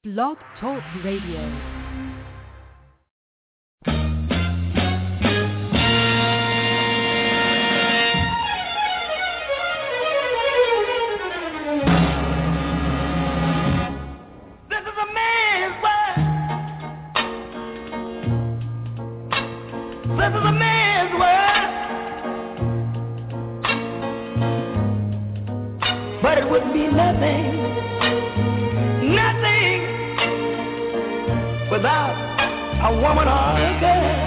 Blog Talk Radio. Without a woman or a girl.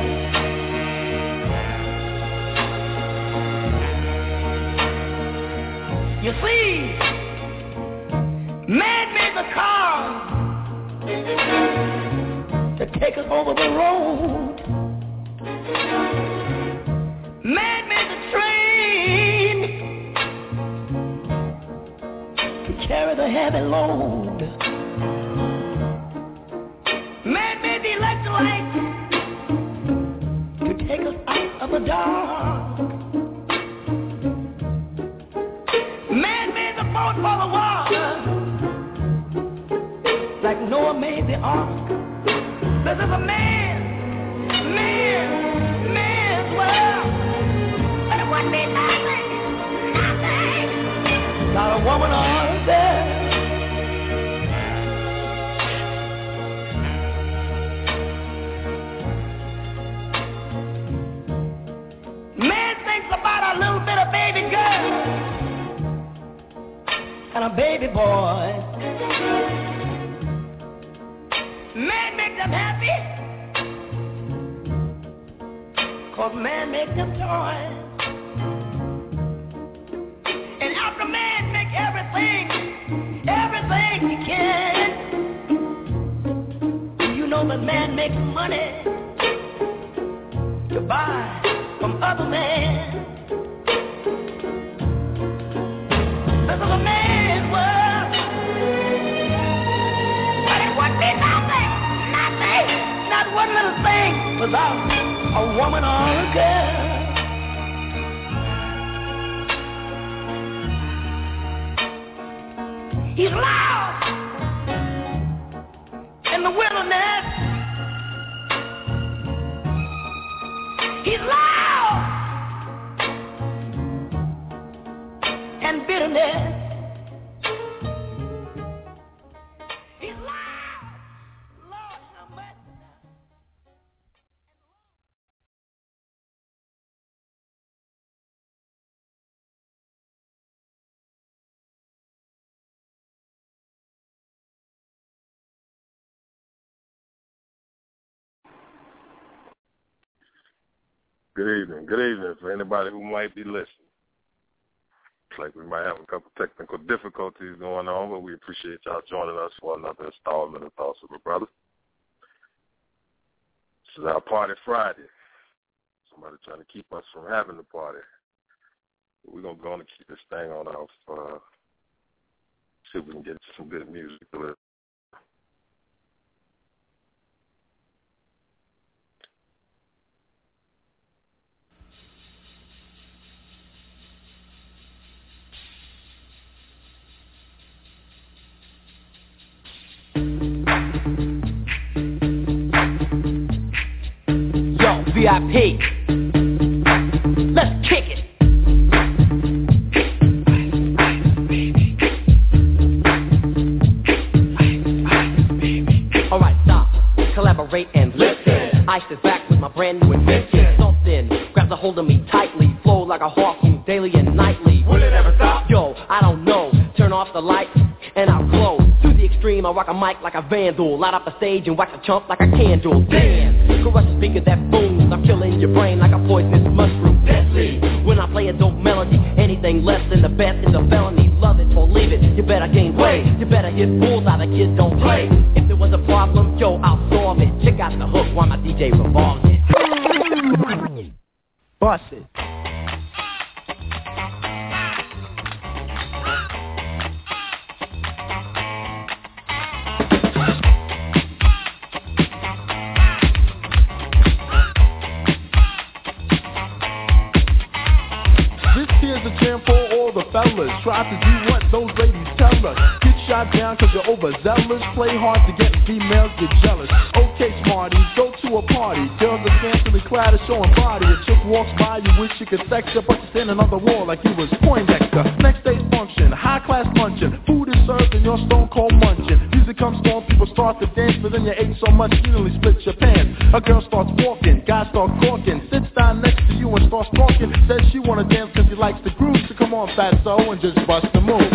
You see, man made the car to take us over the road. Man made the train to carry the heavy load. Man made the electric light to take us out of the dark. Man made the boat for the water, like Noah made the ark. This is a man's world. But it wouldn't be nothing. Not a woman or a girl. About a little bit of baby girl and a baby boy. Man make them happy, 'cause man make them toys. And after man make everything he can, you know that man makes money to buy from other men. This is a man's world, but it wouldn't be nothing, not one little thing without a woman or a girl. He's loud in the wilderness. He's loud and bitterness. He's loud, Lord, how much. Good evening for anybody who might be listening. Looks like we might have a couple technical difficulties going on, but we appreciate y'all joining us for another installment of Thoughts of a Brother. This is our Party Friday. Somebody trying to keep us from having the party. We're going to go on and keep this thing on off, see if we can get some good music to it. VIP. Let's kick it. Alright, stop. Collaborate and listen. Ice is back with my brand new invention. Something grabs a hold of me tightly. Flow like a harpoon daily and nightly. Will it ever stop? Yo, I don't know. Turn off the lights and I'll glow. To the extreme, I rock a mic like a vandal. Light up the stage and wax a chump like a candle. Dance. Crush a speaker that booms. I'm killing your brain like a poisonous mushroom. Deadly. When I play a dope melody, anything less than the best is a felony. Love it or leave it. You better gain weight. You better hit bullseye. The kids don't play. If there was a problem, yo, I'll solve it. Check out the hook while my DJ revolves it. Bust it. Here's a jam for all the fellas. Try to do what those ladies tell us. Get shot down cause you're overzealous, play hard to get females get jealous. Okay, smarties, go to a party. Girls are scantily clad and showing body. A chick walks by, you wish you could sex her, but you're standing on the wall like he was Poindexter. Next day's function, high class luncheon. Food is served and you're stone cold munching. Music comes on, people start to dance, but then you ate so much you nearly split your pants. A girl starts walking, guys start talking, sits down next to you and starts talking. Says she wanna dance cause she likes the groove, so come on fatso and just bust the move.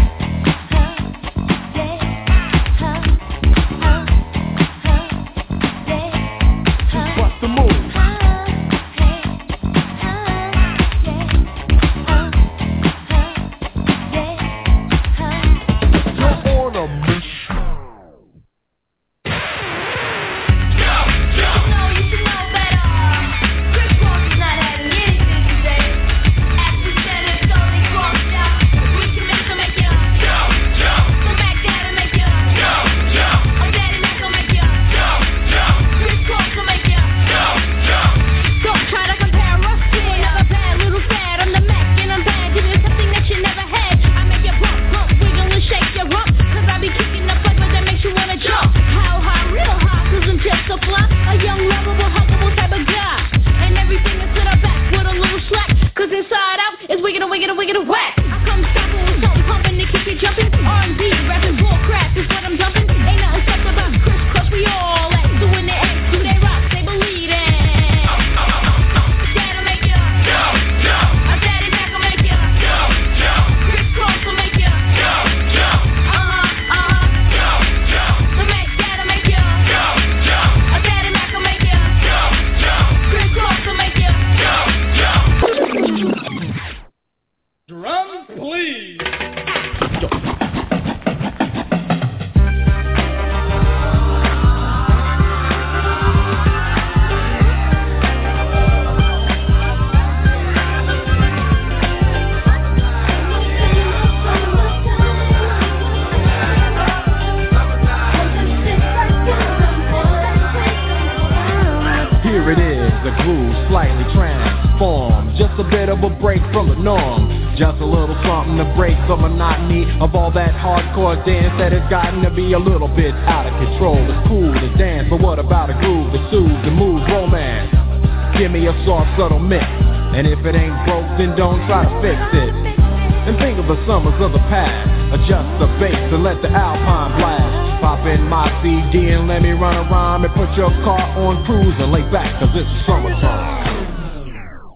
Gotten to be a little bit out of control. It's cool to dance, but what about a groove that soothes and moves romance? Give me a soft, subtle mix, and if it ain't broke, then don't try to fix it. And think of the summers of the past. Adjust the bass and let the Alpine blast. Pop in my CD and let me run around and put your car on cruise and lay back, cause it's summertime.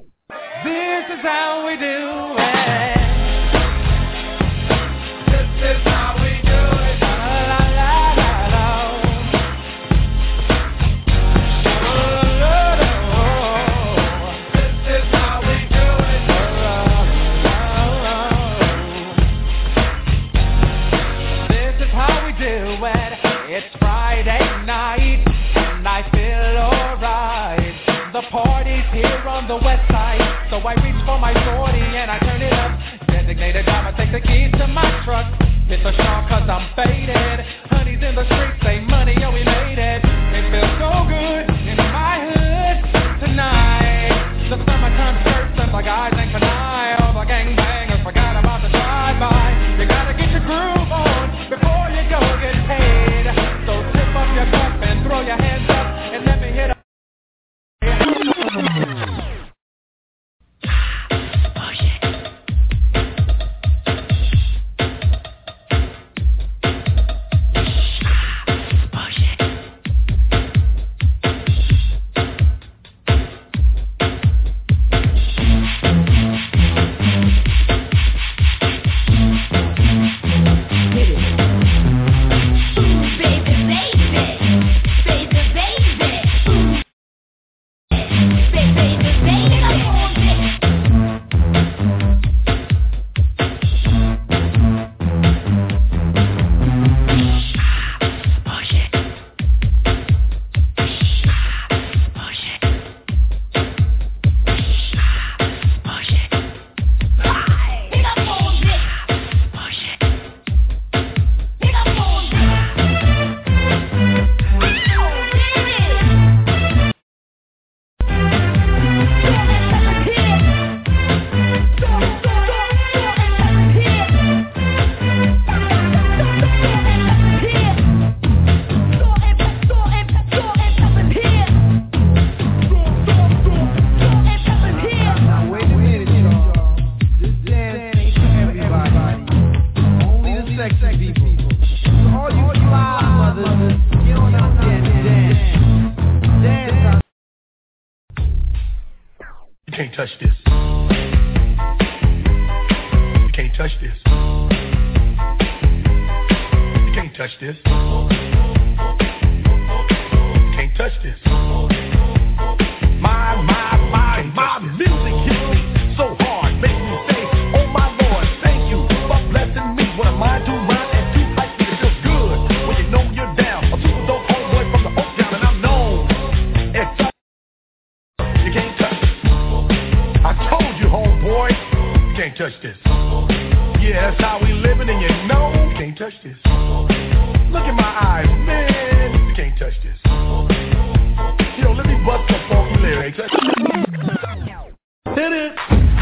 This is how we do it. This is how we do it. It's Friday night and I feel alright. The party's here on the west side, so I reach for my 40 and I turn it up. Designated driver, take the keys to my truck. Hit the shop cause I'm faded. Honey's in the streets, say money, yo, we made it. It feels so good in my hood tonight. The summertime skirts and the guys ain't tonight. All the gangbangers forgot about the drive-by. You gotta get your groove on before you go get paid. So tip up your cup and throw your hands up and let me hit up. touch this. You can't touch this. You can't touch this. You can't touch this. My music hits me so hard, makes me say, oh my Lord, thank you for blessing me. What am I to rhyme and keep like me? It feels good when you know you're down. A super dope homeboy from the Oak Town, and I'm known. You can't touch this. I told you, homeboy, you can't touch this. Yeah, that's how we living, and you know you can't touch this. Look in my eyes, man, you can't touch this. Yo, let me bust the funky lyrics. Hit it.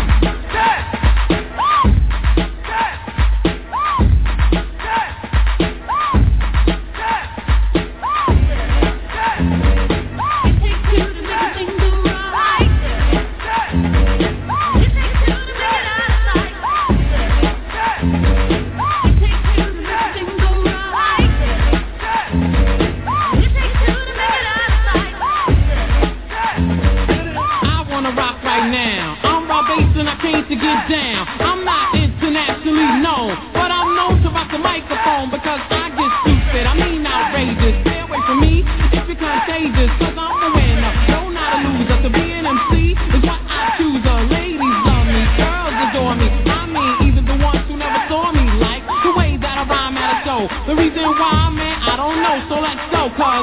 To get down, I'm not internationally known, but I'm known to rock the microphone because I get stupid, I mean outrageous. Stay away from me if you're contagious, cause I'm the winner, no not a loser. To be an MC is what I choose. Ladies love me, girls adore me, I mean even the ones who never saw me, like the way that I rhyme at a show. The reason why, man, I don't know, so let's go, cause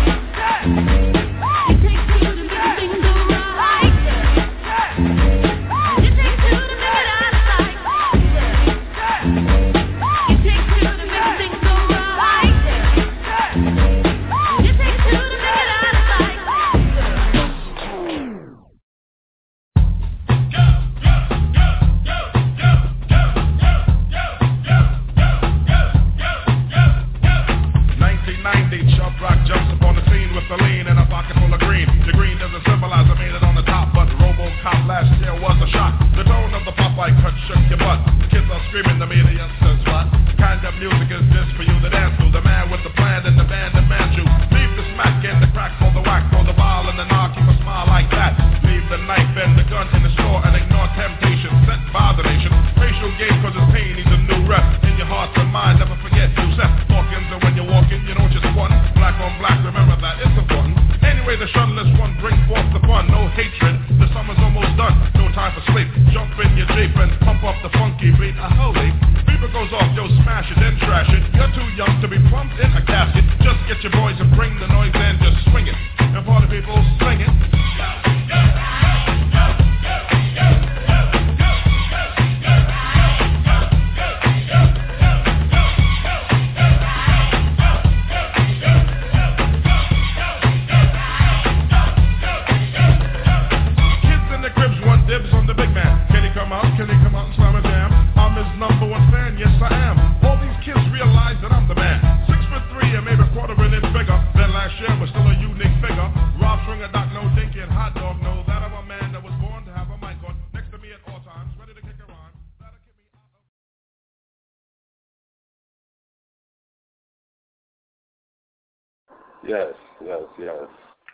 Yes.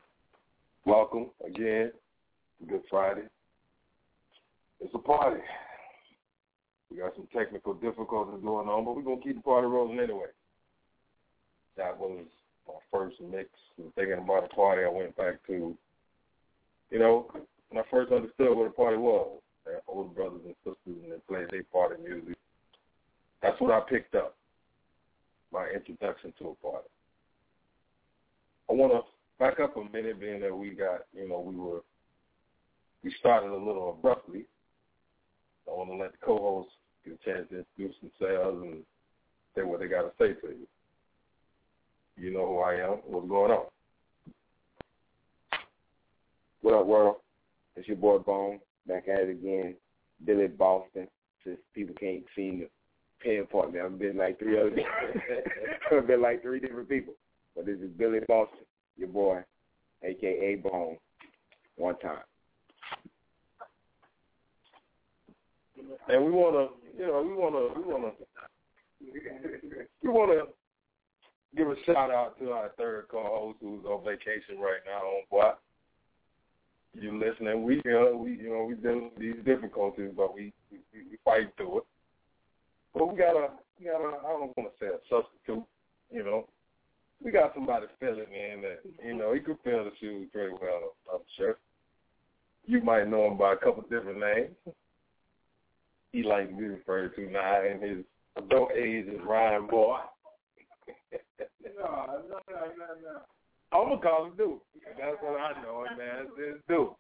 Welcome again. Good Friday. It's a party. We got some technical difficulties going on, but we're going to keep the party rolling anyway. That was my first mix. And thinking about a party, I went back to, when I first understood what a party was. Their older brothers and sisters, and they played their party music. That's what I picked up, my introduction to a party. I want to back up a minute, being that we got, we started a little abruptly. I want to let the co-hosts get a chance to introduce themselves and say what they got to say to you. You know who I am, what's going on. What up, world? It's your boy Bone, back at it again. Billy Boston, since people can't seem to pinpoint me. I've been like three different people. But this is Billy Boston, your boy, a.k.a. Bone, one time. And we wanna give a shout out to our third co-host who's on vacation right now, homeboy. you listening. We dealing with these difficulties, but we fight through it. But we got a I don't want to say a substitute, We got somebody filling in that, he could fill the shoes pretty well, I'm sure. You might know him by a couple different names. He likes to be referred to now in his adult age as Ryan Boy. No. I'm going to call him Duke. That's what I know him as, is Duke.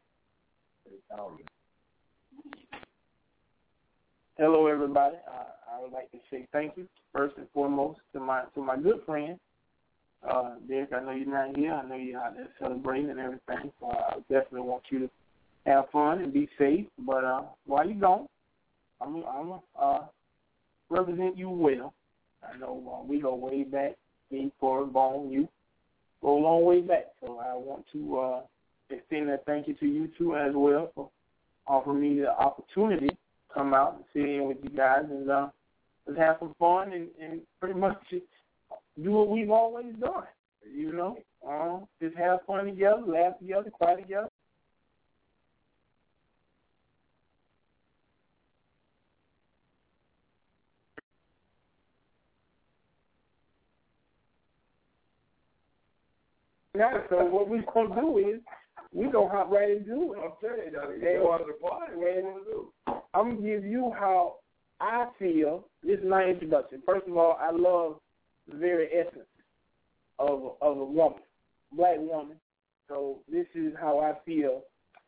Hello, everybody. I would like to say thank you, first and foremost, to my good friend, Derek. I know you're not here. I know you're out there celebrating and everything, so I definitely want you to have fun and be safe. But while you're gone, I'm going to represent you well. I know we go way back, me, Corey, Bone, you go a long way back. So I want to extend that thank you to you, too, as well, for offering me the opportunity to come out and sit in with you guys and just have some fun and pretty much do what we've always done, just have fun together, laugh together, cry together. Now, so what we're going to do is we're going to hop right into it. I'm telling you, I'm going to give you how I feel. This is my introduction. First of all, I love the very essence of a woman, black woman. So this is how I feel.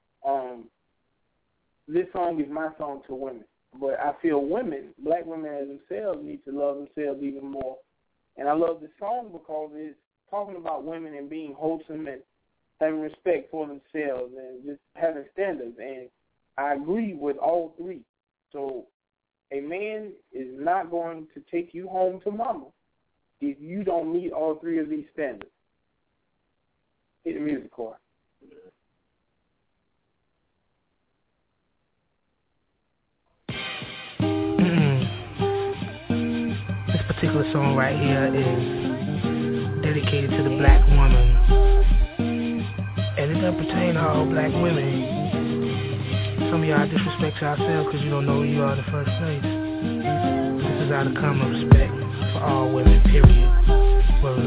This song is my song to women. But I feel women, black women as themselves, need to love themselves even more. And I love the song because it's talking about women and being wholesome and having respect for themselves and just having standards. And I agree with all three. So a man is not going to take you home to mama if you don't meet all three of these standards. Hit the music, Corey. This particular song right here is dedicated to the black woman. And it doesn't pertain to all black women. Some of y'all disrespect yourselves because you don't know who you are in the first place. This is out of common respect for all women, period. Well,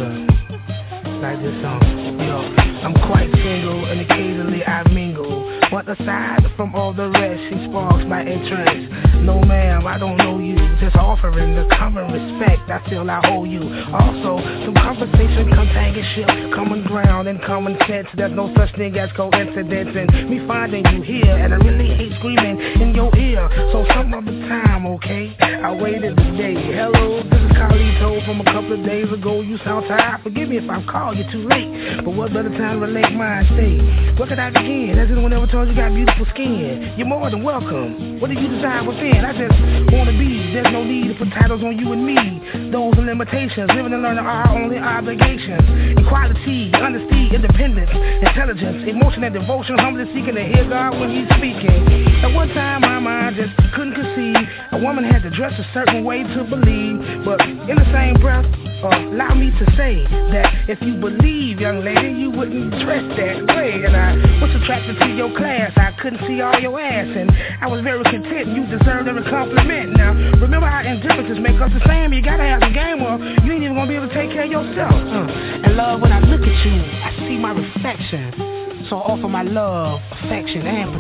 like this song. I'm quite single and occasionally I mingle. But aside from all the rest, she sparks my interest. No ma'am, I don't know you. Just offering the common respect I feel I owe you. Also, some conversation, companionship, common ground and common sense. There's no such thing as coincidence in me finding you here. And I really hate screaming in your ear. So some of the time, okay, I waited a day. Hello, this is Carlito from a couple of days ago. You sound tired, forgive me if I've called you too late. But what better time to relate my state? Where could I begin? Has anyone ever told you got beautiful skin? You're more than welcome. What do you desire within? I just wanna be. There's no need to put titles on you and me. Those are limitations. Living and learning are our only obligations. Equality, honesty, independence, intelligence, emotion and devotion. Humbly seeking to hear God when He's speaking. At one time my mind just couldn't conceive a woman had to dress a certain way to believe. But in the same breath, allow me to say that if you believe, young lady, you wouldn't dress that way. And I was attracted to your class. I couldn't see all your ass, and I was very content. You deserved every compliment. Now, remember how indifferences make us the same. You gotta have the game, or you ain't even gonna be able to take care of yourself. And love, when I look at you, I see my reflection. So I offer my love, affection, and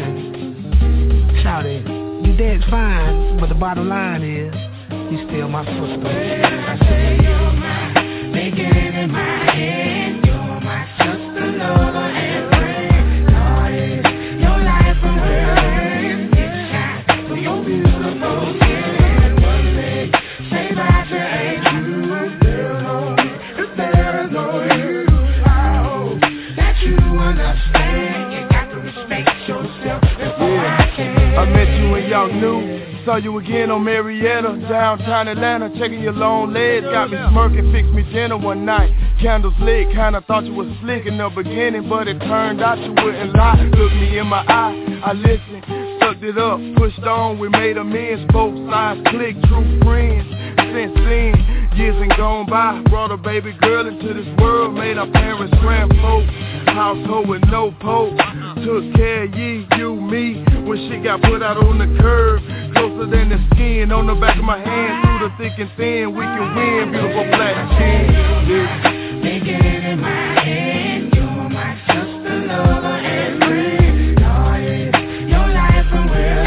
protection. Shout it, you dead fine, but the bottom line is, you still my sister. I say you're my, making it in my head. You're my sister, lover, and friend. Lord, is your life from where it shines for your beautiful skin. One day, say bye to ain't you. If there's no you, I hope that you understand. You got to respect yourself before I can. I met you when y'all knew. Saw you again on Marietta, downtown Atlanta, checking your long legs. Got me smirking, fixed me dinner one night. Candles lit, kinda thought you was slick in the beginning, but it turned out you wouldn't lie. Looked me in my eye, I listened, sucked it up, pushed on, we made amends. Both sides clicked, true friends. Since then, Years and gone by, brought a baby girl into this world, made our parents grand folks. Household with no pope, took care of you, me, when shit got put out on the curb. Closer than the skin, on the back of my hand, through the thick and thin, we can win, beautiful black skin. Yeah. Make it in my hand, you're my sister, lover, and friend. Started your life from where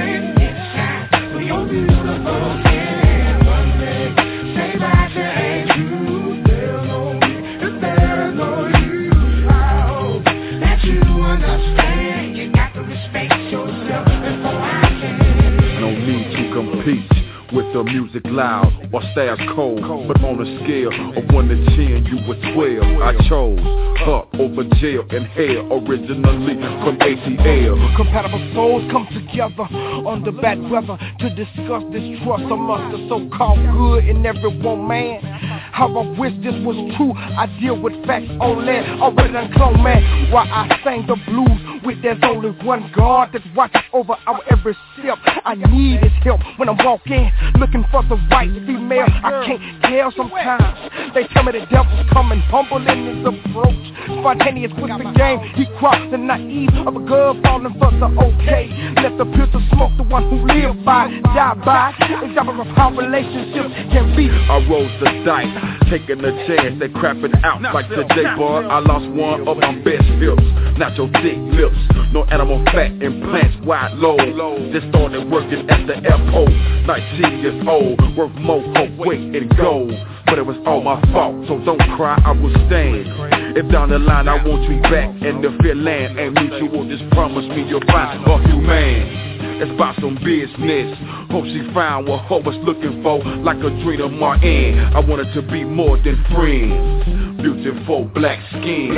it's shine for your beautiful skin. One day, say bye to ain't you, they'll know me, if they'll know you. I hope that you understand, you got to respect yourself before I can. No need to compete with the music loud or staff cold, but on a scale of 1 to 10, you were 12. I chose her over jail and hell, originally from ATL. Compatible souls come together under bad weather to discuss this trust amongst the so-called good in every one man. How I wish this was true. I deal with facts only, already done clone man. Why I sang the blues with there's only one God that watches over our every step. I need his help when I'm walking, looking for the right female. I can't tell sometimes. They tell me the devil's coming, humble in his approach. Spontaneous with the game, he crossed the naive of a girl falling for the okay. Let the pistol smoke the one who live by, die by. Example of how relationships can be. I rose the dice, taking a chance, they crapping out like the J-Bar. I lost one of my best hips, not your thick lips. No animal fat implants, wide low. Just started working at the airport, 19 years old, worth more hope, weight, and gold. But it was all my fault, so don't cry, I will stand. If down the line I want you back, and the fear land ain't mutual, just promise me you'll find a human. It's about some business. Hope she found what hope was looking for, like a dream of my end. I wanted to be more than friends. Beautiful black skin.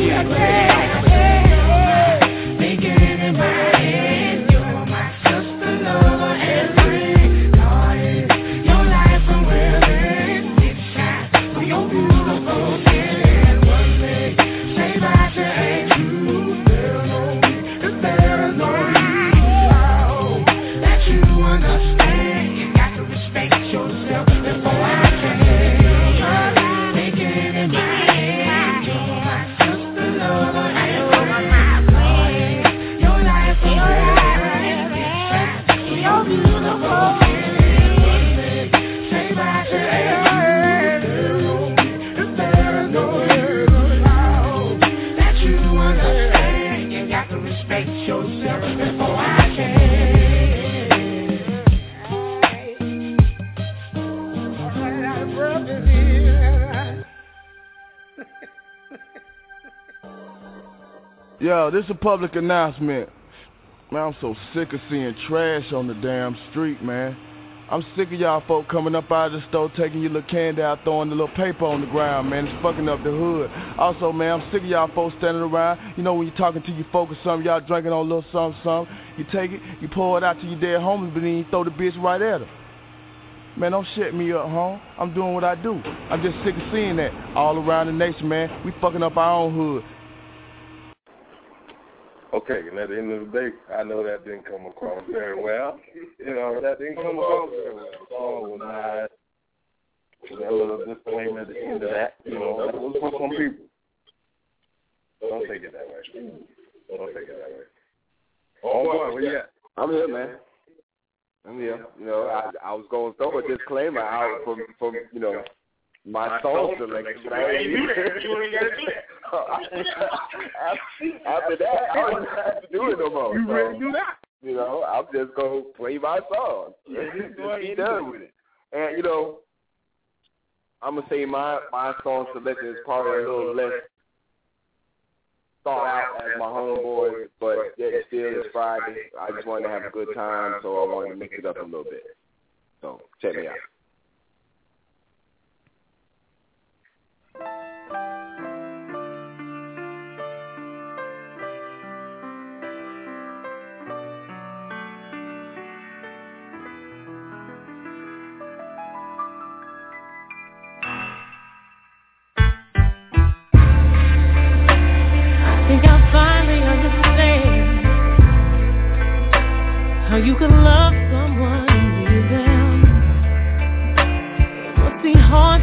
Make it in my hand, you're my sister, lover, and friend. Started your life from where it's shine for your beautiful skin. One day, say bye to ain't you, they'll know me, if they'll know you. I hope that you understand, you got to respect yourself before I can. Make it in my hand, you're my sister, lover, and friend. Yo, this is a public announcement. Man, I'm so sick of seeing trash on the damn street, man. I'm sick of y'all folk coming up out of the store, taking your little candy out, throwing the little paper on the ground, man. It's fucking up the hood. Also, man, I'm sick of y'all folks standing around. You know when you're talking to your folk or something, y'all drinking on a little something. You take it, you pour it out to your dead homies, but then you throw the bitch right at her. Man, don't shut me up, home. I'm doing what I do. I'm just sick of seeing that all around the nation, man. We fucking up our own hood. Okay, and at the end of the day, I know that didn't come across very well. You know, that didn't come across very well. So nice. That little disclaimer at the end of that, you know, that was for some people. Don't take it that way. Don't take it that way. Oh, boy, where you at? I'm here, man. I'm here. You know, I was going to throw a disclaimer out from you know, my song selection, but I ain't do that. You ain't got to do that. After that, I don't have to do it no more. You ready to do that? You know, I'm just going to play my song. Just be done with it. And, you know, I'm going to say my song selection is probably a little less thought out as my homeboy, but yet still it's Friday. I just wanted to have a good time, so I wanted to mix it up a little bit. So, check me out. How you can love someone and leave them. It must be hard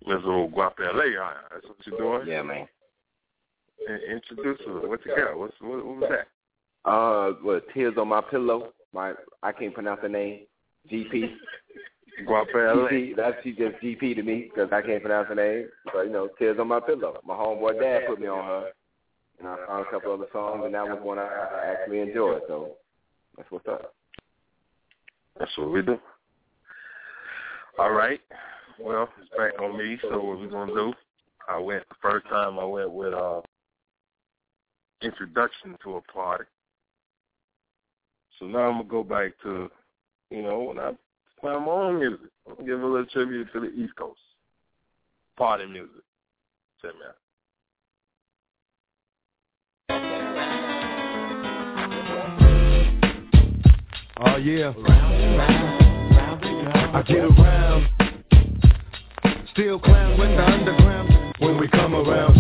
Ms. Old Guap LA, huh? That's what you're doing? Yeah, man. Introduce her. What you got? What was that? Tears on My Pillow. I can't pronounce the name. GP. Guap LA. GP. She's just GP to me because I can't pronounce the name. But, Tears on My Pillow. My homeboy dad put me on her. And I found a couple other songs, and that was one I actually enjoyed. So that's what's up. That's what we do. All right. Well, it's back on me. So what we're going to do, the first time I went with introduction to a party. So now I'm going to go back to, when I play my own music. I'm going to give a little tribute to the East Coast. Party music. Check me out. Oh, yeah. I get around. Still clown with the underground when we come around.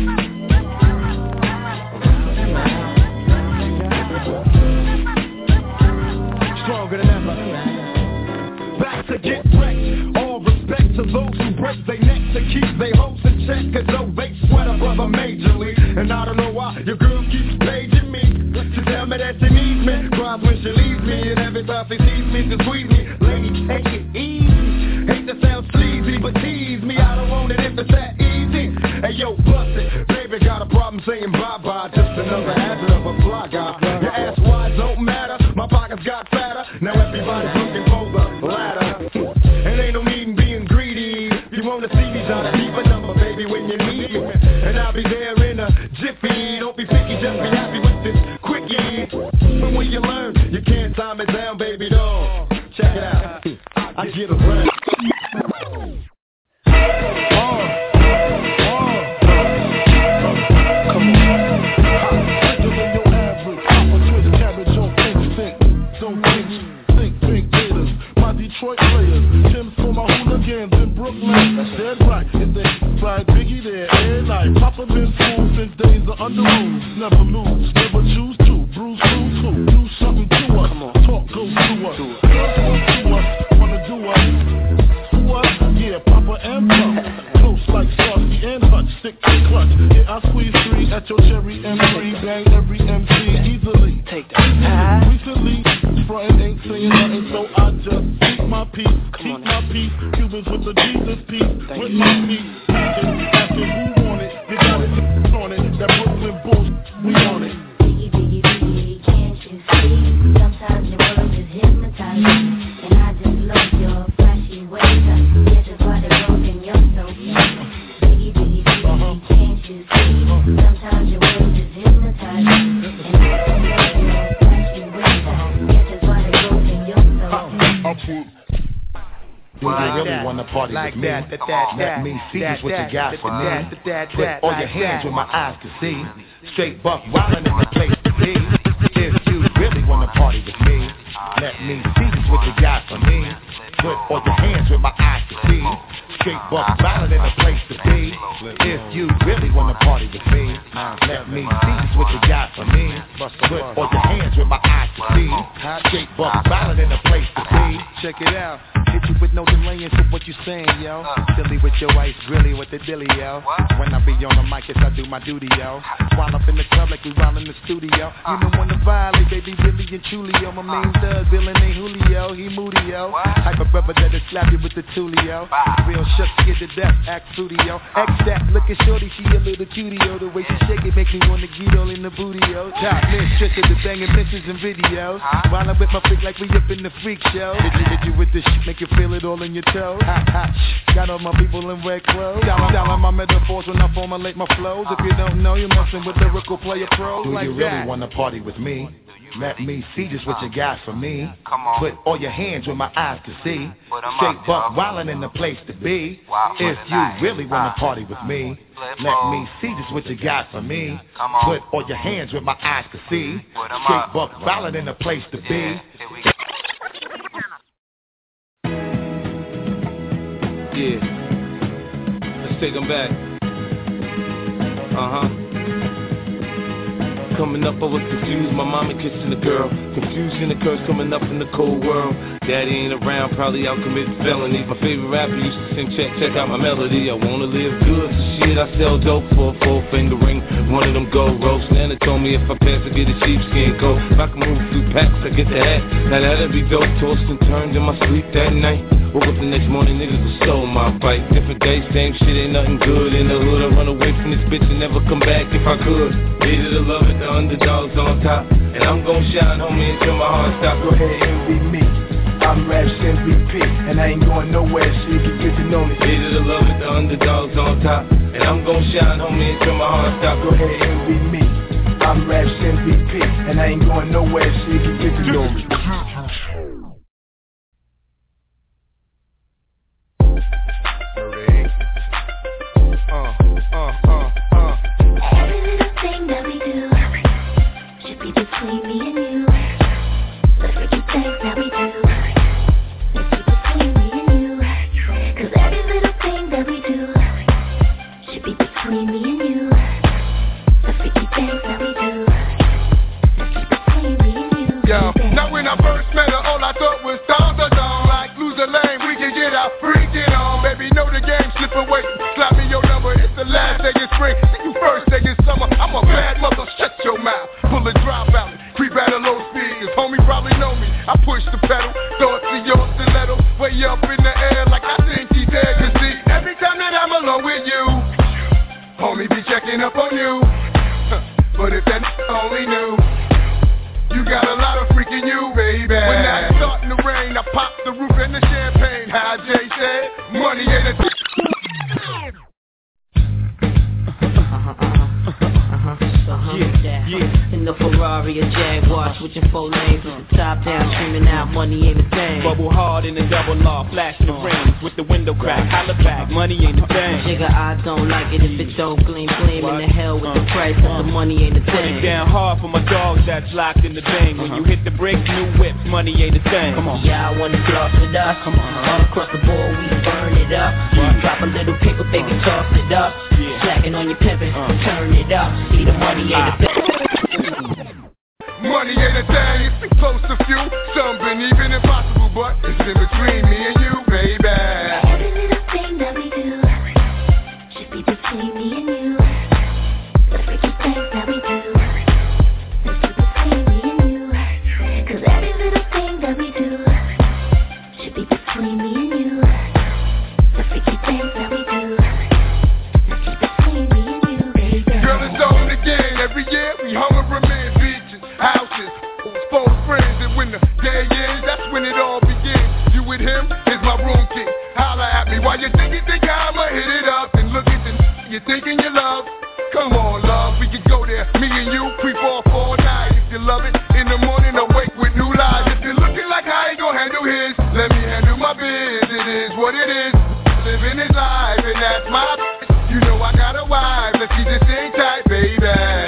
Stronger than ever. Back to get wrecked. All respect to those who break their neck to keep their hopes in check. Cause though they sweat a brother majorly. And I don't know why your girl keeps paging me. She tell me that she needs me. Cries when she leaves me. And every time she sees me, she squeeze me. Lady, take it easy. Hate to sound sleazy, but tease me. I don't want it if it's that easy. Hey, yo, bust it. Baby got a problem saying bye-bye. Just another habit of a fly guy. Your ass wide don't matter. My pockets got fatter. Now everybody's looking for the ladder. And ain't no need in being greedy. You wanna see me, try to keep a number, baby, when you need it. And I'll be there in a jiffy. Don't be picky, just be happy with this quickie. But when you learn, you can't time it down, baby doll. Check it out. I get around. Detroit players, Tim's for my hooligans in Brooklyn. That's dead right. If they slide Biggie there every night. Papa been fool since days of under rules. Never lose, never choose to. Bruise through too. Do something to us. Talk goes to us. Girls want to us, wanna do us. Who us? Yeah, Papa and Pump. Close like Starsky and Hutch. Stick to clutch. Yeah, I squeeze 3 at your cherry M3. Bang every MC easily. Take that. Recently, frontin' ain't saying nothing, so I just keep my peace. Keep my peace. Cubans with the Jesus peace. With my peace. Asking who want it. You got it on it. That Brooklyn bull, we on it. Biggie, biggie, biggie, can't you see? Sometimes your words just hypnotize me. And I just love your flashy ways. This is why they're broken, you're so cute. Biggie, biggie, biggie, can't you see? Sometimes your words just hypnotize me. And I just love your flashy ways. This is why they're broken, you're so cute. Do you really want to party with me? Let me see just what you got for me. Put all your hands where my eyes can see. Straight buck wildin' in the place to be. If you really want to party with me, let me see just what you got for me. Put all your hands where my eyes can see. Straight buck wildin' in the place to be. If you really want to party with me, let me see just what you got for me. Put all your hands where my eyes can see. Straight buck wildin' in the place to be. Check it out. Hit you with no delay into what you saying, yo. Silly with your ice, grilly with the dilly, yo. When I be on the mic, yes, I do my duty, yo. While up in the club like we while in the studio. You don't want to violate, baby, really and truly, yo. My main thug, villain ain't Julio, he moody, yo. Type of brother that'll slap you with the tulio. Real shook, scared to death, act fruity, yo. X that, looking shorty, she a little cutie, yo. The way she shake it make me wanna get all in the booty, yo. Top mistress of the banging bitches and videos. While I'm with my freak like we up in the freak show. Hit you with this shit, make you feel it all in your toes. Got all my people in red clothes. Down my metaphors when I formulate my flows. If you don't know, you're messing with lyrical player pros. Do like you really want to party with me? Let me see just what you got for me. Put all your hands where my eyes can see. Straight buck wildin' in the place to be. If you really want to party with me, let me see just what you got for me. Put all your hands where my eyes can see. Straight buck wildin' in the place to be. Yeah, let's take them back. coming up, I was confused. My mama kissing the girl. Confusion occurs coming up in the cold world. Daddy ain't around, probably out committing felonies. My favorite rapper used to sing, check out my melody. I wanna live good, so shit, I sell dope for a 4-finger ring. One of them gold ropes. Nana told me if I pass, I get a sheepskin coat. If I can move through packs, I get the hat. Now that'd be dope. Tossed and turned in my sleep that night. Woke up the next morning, niggas was stole my bike. Different days, same shit, ain't nothing good in the hood. I run away from this bitch and never come back if I could. Hated to love it, the underdogs on top. And I'm gon' shine, homie, until my heart stops. Go ahead and be me. I'm Raps MVP, and I ain't going nowhere, so you can get to know me. Hated to love it, the underdogs on top. And I'm gon' shine, homie, until my heart stops. Go ahead and be me. I'm Raps MVP, and I ain't going nowhere, so you can get to know me. Every little thing that we do should be between me and you. The freaky things that we do should be between me and you. 'Cause every little thing that we do should be between me and you. The freaky things that we do should be between me and you. Yo, now when I first met her, all I thought was down the dawn. Like lose a lane, we can get out, freaking on. Baby, know the game, slip away. Slap me your number, it's the last day of spring. See you first day of summer. I'm a bad mother, shut your mouth. Pull a drop out, creep at a low speed. Cause homie probably know me. I push the pedal, throw it to your stiletto. Way up in the air like I think he's dead. Cause see, every time that I'm alone with you, homie be checking up on you. But if that only knew, you got a lot of freaking you, baby. When that's starting to rain, I pop the roof and the champagne. How Jay said, money ain't a thing. In the Ferrari or Jaguar, switching 4 lanes with the top down, screaming out, money ain't a thing. Bubble hard in the double law, flashing the rings with the window crack, holla back, money ain't a thing. Jigga, I don't like it if it don't gleam, in the hell with the price, cause the money ain't a Put thing. it down hard for my dogs that's locked in the thing. When you hit the bricks, new whips, money ain't a thing. Come on. Y'all wanna floss with us? Come on. All across the board, we burn it up. Drop a little paper, baby, toss it up. Slacking on your pimpin', turn it up. See the money ain't a thing. Money ain't a thing, it's been close to few. Some been even impossible, but it's in between me and you, baby. Every little thing that we do should be between me and you. The freaky things that we do should be between me and you. 'Cause every little thing that we do should be between me and you. The freaky things that we do should be between me and you, baby. Girl, it's on again. Every year we hung and remain beaches, houses, spoke friends, and when the day ends, that's when it all begins. You with him is my room key. Holla at me while you think I'ma hit it up and look at the you thinking you love. Come on, love, we can go there. Me and you creep off all night. If you love it, in the morning awake with new lies. If you're looking like I ain't gonna handle his, let me handle my biz. It is what it is. Living his life, and that's my bitch. You know I got a wife. Let's keep this thing tight, baby.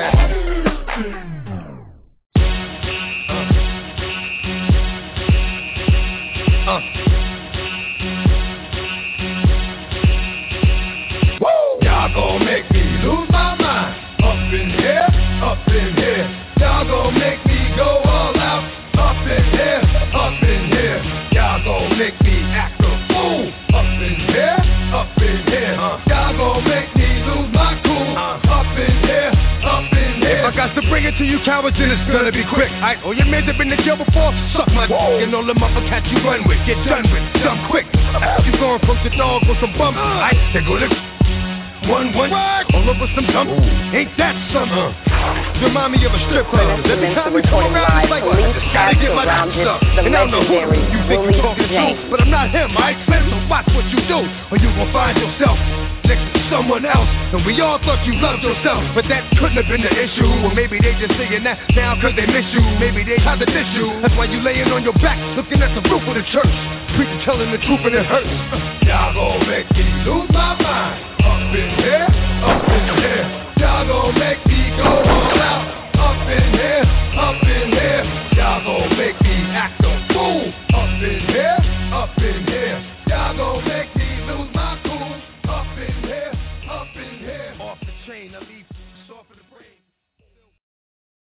Y'all gon' make me lose my mind. Up in here, up in here. Y'all gon' make me go all out. Up in here, up in here. Y'all gon' make me act a fool. Up in here, up in here. Y'all gon' make me lose my cool. Up in here, up in here. If I got to bring it to you cowards, then it's gonna be quick. All your men have been to jail before, suck my dick. And all the motherfuckers you run with, get done with, some quick. You gon' approach the dog with some bumps. They go to one, all over some dump. Ain't that something? You remind me of a strip club. Every time we come around, it's like, I just gotta get my shit up. And I don't know who you think you're talking to, but I'm not him, alright? So watch what you do, or you gon' find yourself next to someone else. And we all thought you loved yourself, but that couldn't have been the issue. Or maybe they just saying that now cause they miss you. Maybe they tried to diss you. That's why you laying on your back, looking at the roof of the church. Preacher telling the truth and it hurts. Y'all gon' make me lose my mind. Up in here, up in here. Y'all gon' make me go all out. Up in here, up in here. Y'all gon' make me act a fool. Up in here, up in here. Y'all gon' make me lose my cool. Up in here, up in here. Off the chain, I leave.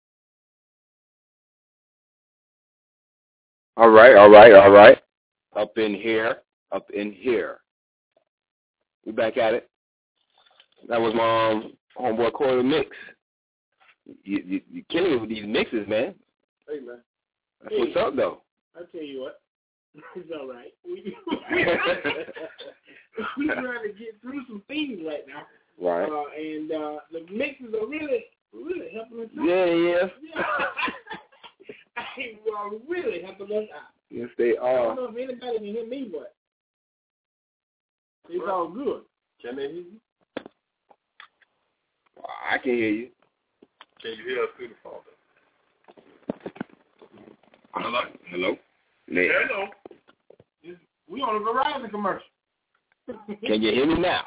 All right. Up in here. We back at it. That was my homeboy Corey mix. You killing me with these mixes, man. Hey, man. That's what's up, though. I tell you what, it's all right. We trying to get through some things right now. Right. And the mixes are really helping us out. Yeah. Really helping us out. Yes, they are. I don't know if anybody can hear me, but it's all good. Can they hear you? I can hear you. Can you hear us through the phone? Hello? Yeah. Hello. We on a Verizon commercial. Can you hear me now?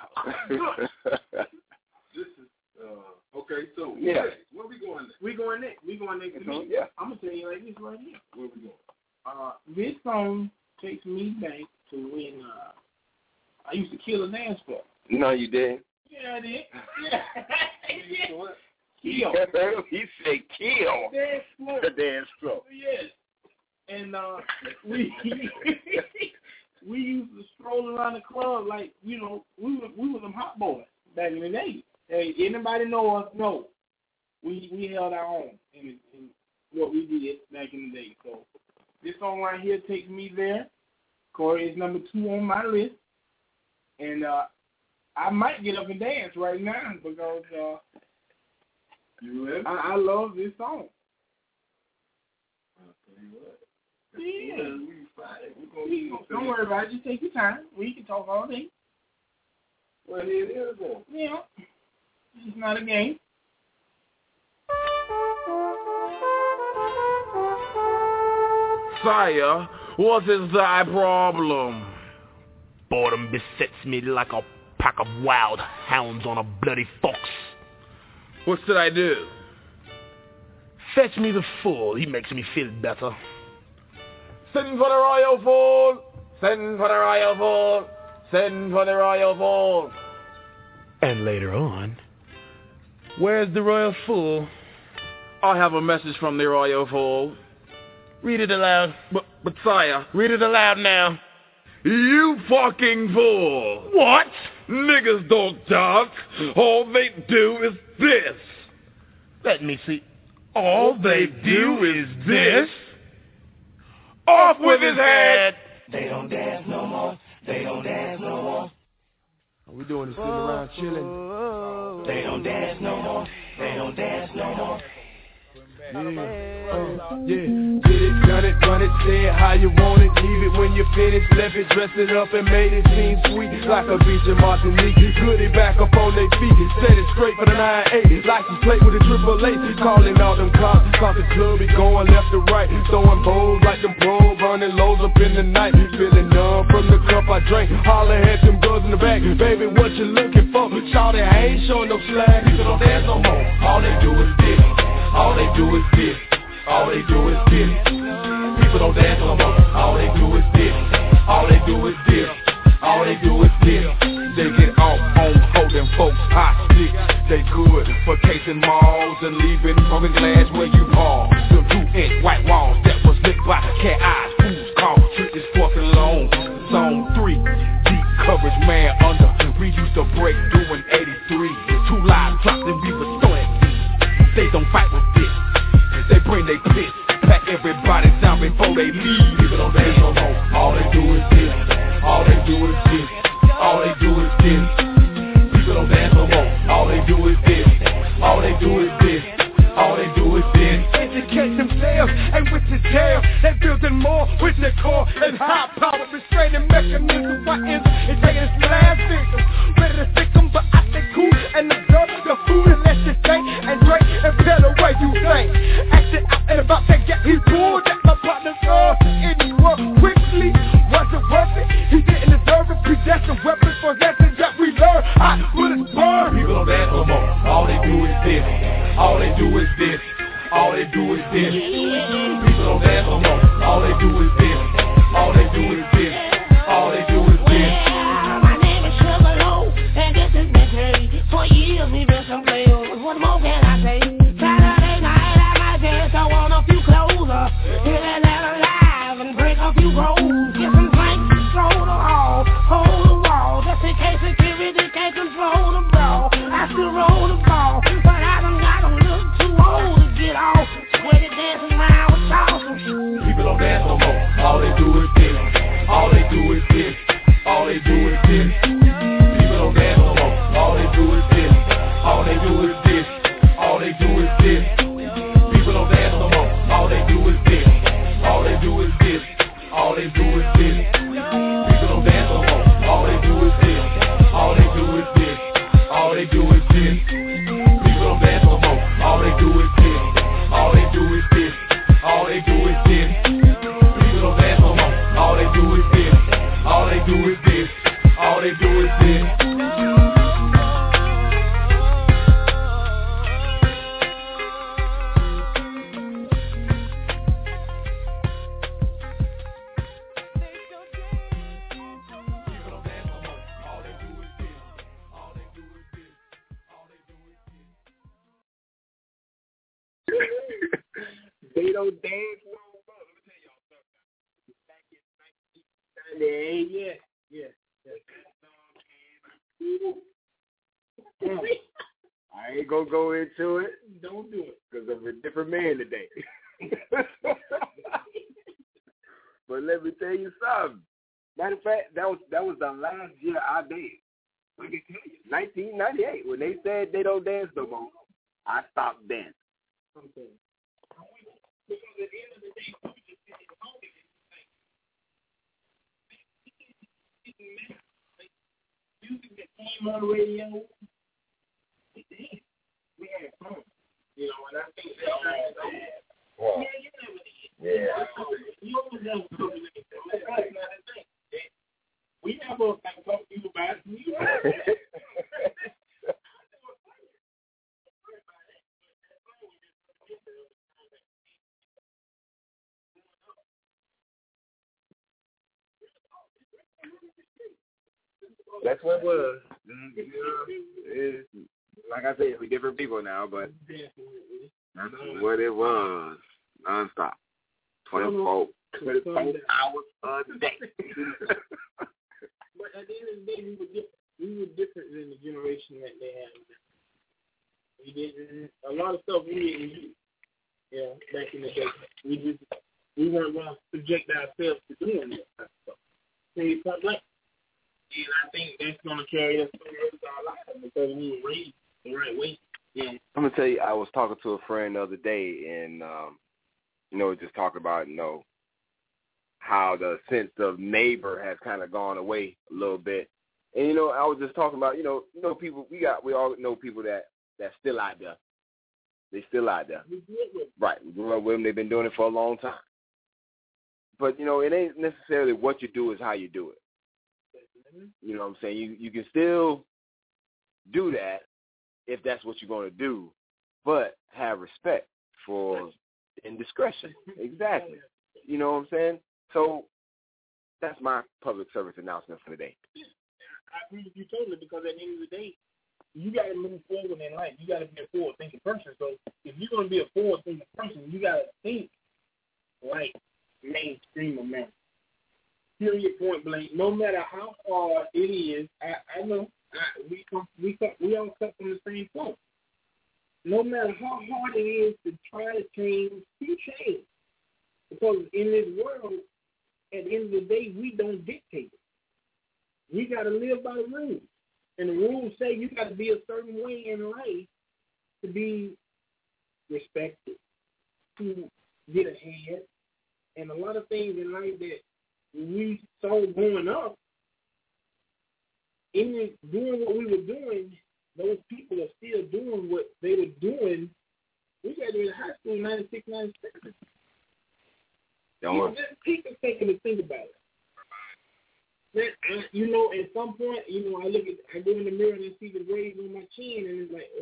This is okay. So yeah. Where we going next? We going next. Yeah. I'm gonna tell you like this right here. Where we going? This song takes me back to when I used to kill a dance floor. No, you didn't. Yeah, I did. What? Kill. He said kill. The dance floor. Yes. And we used to stroll around the club like, we were them hot boys back in the day. Hey, anybody know us? No. We held our own in what we did back in the day. So this song right here takes me there. Corey is number 2 on my list. And I might get up and dance right now because I love this song. I'll tell you what. Yeah. Don't worry about it. Just take your time. We can talk all day. Well, here it is then. Yeah. This is not a game. Sire, what is thy problem? Boredom besets me like a pack of wild hounds on a bloody fox. What should I do? Fetch me the fool. He makes me feel better. Send for the royal fool. Send for the royal fool. Send for the royal fool. And later on, where's the royal fool? I have a message from the royal fool. Read it aloud. But sire, read it aloud now. You fucking fool. What? Niggas don't talk. All they do is this. Let me see. All they do is this? Off with his head. They don't dance no more. They don't dance no more. We doing this sitting around chilling. They don't dance no more. They don't dance no more. Yeah. Did it, done it, run it, say it how you want it. Leave it when you finish, left it, dressed it up and made it seem sweet. Like a beach in Martinique. Good it back up on their feet. Set it straight for the 9-8. License plate with a triple A. Calling all them cops. Cause the club be going left to right. Throwing bowls like them pros. Running lows up in the night. Feeling numb from the cup I drank. Holler at them girls in the back. Baby, what you looking for? Shawty, I ain't showing no slack. People don't dance no more. All they do is this. All they do is this. All they do is this. People don't dance no more. All they do is this. All they do is this. All they do is this. They get off on holding folks hostage. They good for casing malls and leaving broken glass where you pause. Them 2-inch white walls that was lit by cat eyes. Who's called trick is fucking long. Zone 3, deep coverage man under. We used to break doing 83. 2 live drops and we was throwing. They don't fight with this. They bring they piss. Pack everybody down before they leave. People don't dance no more. All they do is this. All they do is this. All they do is this. People don't dance no more. All they do is this. All they do is this. All they do is this. Educate themselves and with the jail. They building more with their core and high power restraining mechanisms. Weapons and taking its last victim. Ready to stick them, but I stay cool and observe the food and let you think and drink and feel the way you think. Acting out and about that get he pulled at my partner's in the world quickly. Wasn't worth it. He didn't deserve it. Possessing weapons for lessons that we learn. I would have burned. People don't dance no more. All they do is this. All they do is this. All they do is this. People don't dance no more. All they do is this. All they do is this. All they do is this. My name is Sugar Low, and this has been paid. For years we've been some players. What more can I say? Saturday night at my dance, I want a few closer. Feeling that alive and breathing. They don't dance no more. Let me tell y'all something. Back in 1998, yeah. I ain't gonna go into it. Don't do it. Because I'm a different man today. But let me tell you something. Matter of fact, that was the last year I danced. I can tell you, 1998, when they said they don't dance no more, I stopped dancing. Okay. Because at the end of the day, we just sit at home and music that came on the radio, we had fun. You know, and I think that Wow. yeah, you never did. Yeah. You always have something. That's not a thing. We never talk to you about it. That's what it was. Like I said, we're different people now, but that's what it was. Non-stop. 24 hours a day. But at the end of the day, we were different than the generation that they had. We did a lot of stuff we didn't do. Yeah, back in the day, we weren't going to subject ourselves to doing that type of stuff. And I think that's going to carry us through the rest of our lives because we were raised the right way. Yeah. I'm gonna tell you, I was talking to a friend the other day, and just talking about how the sense of neighbor has kind of gone away a little bit. And I was just talking about people we all know people that's still out there. They still out there. Right. We grew up with them. They've been doing it for a long time. But it ain't necessarily what you do, is how you do it. You know what I'm saying? You can still do that if that's what you're going to do, but have respect for indiscretion. Exactly. You know what I'm saying? So that's my public service announcement for the day. I agree with you totally, because at the end of the day, you got to move forward in life. You got to be a forward-thinking person. So if you're going to be a forward-thinking person, you got to think like mainstream America. Period, point blank. No matter how hard it is, I know we all cut from the same point. No matter how hard it is to try to change, you change. Because in this world, at the end of the day, we don't dictate it. We got to live by the rules. And the rules say you got to be a certain way in life to be respected, to get ahead. And a lot of things in life that we saw growing up, in doing what we were doing, those people are still doing what they were doing. We graduated high school in 96, 97. People taking to think about it. That, at some point, I go in the mirror and I see the grades on my chin, and it's like,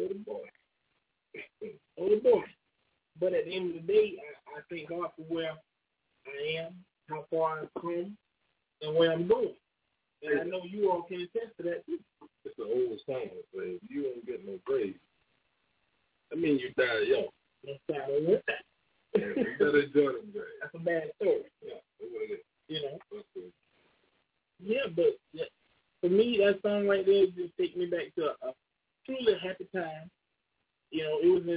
oh boy. But at the end of the day, I thank God for where I am, how far I've come, and where I'm going. And I know you all can attest to that too. It's the old song. So if you don't get no grades, I mean you die young. That's how I want that. You better enjoy them grades. That's a bad story. Yeah, but for me, that song right there just takes me back to a truly happy time. It was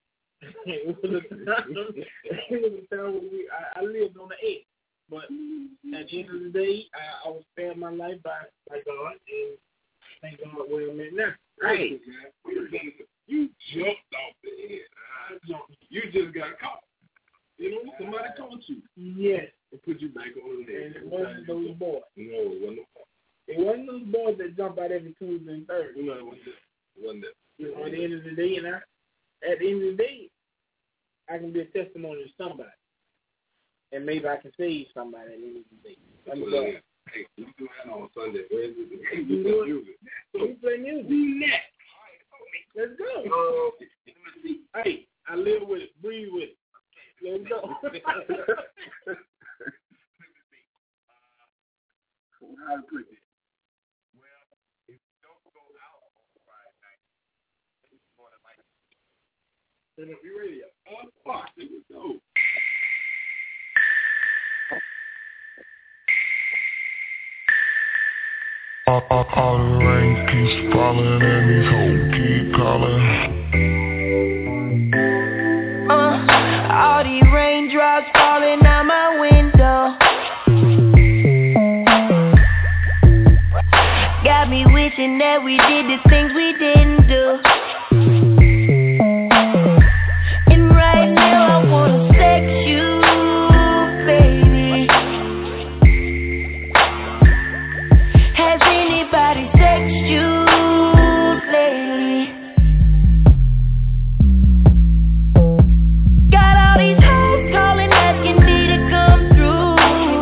a time when I lived on the edge. But at the end of the day, I was spared my life by God, and thank God where I'm at now. Right. You jumped off the edge. You just got caught. Somebody caught you. Yes. And put you back on the edge. And it wasn't those boys. No, it wasn't. It wasn't those boys that jump out every Tuesday and Thursday. No, it wasn't that. At the end of the day, at the end of the day, I can be a testimony to somebody. And maybe I can save somebody at the end of the day. Hey, we do that on Sunday. We play music. We play music. Let's go. Hey, I live with it. Breathe with it. Let's go. How to put it? Well, if you don't go out on Friday night, it's going to like it. Turn up your radio. Here we go. All the rain keeps falling and these hoes keep calling. All these raindrops falling out my window got me wishing that we did the things we didn't do. And right now I wanna sex you, baby. Has anybody sexed you lately? Got all these hoes calling, asking me to come through.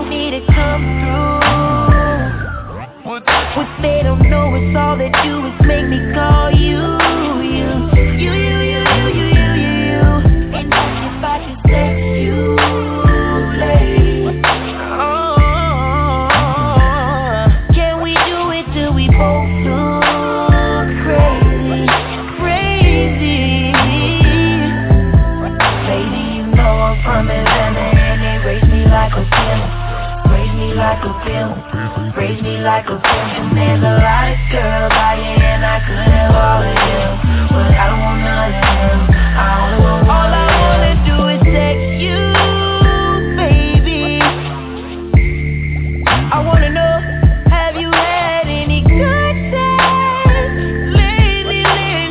What they don't know is all they do is make me call you. And ask if I can sex you lately. Can we do it till we both look crazy? Baby, you know I'm from Atlanta and they raise me like a villain. Raise me like a villain. Raise me like a villain. There's a lot of girls out here and I could have all of them, but I don't want none of them. I only want one. All I wanna do is sex you, baby. I wanna know, have you had any good sex lately?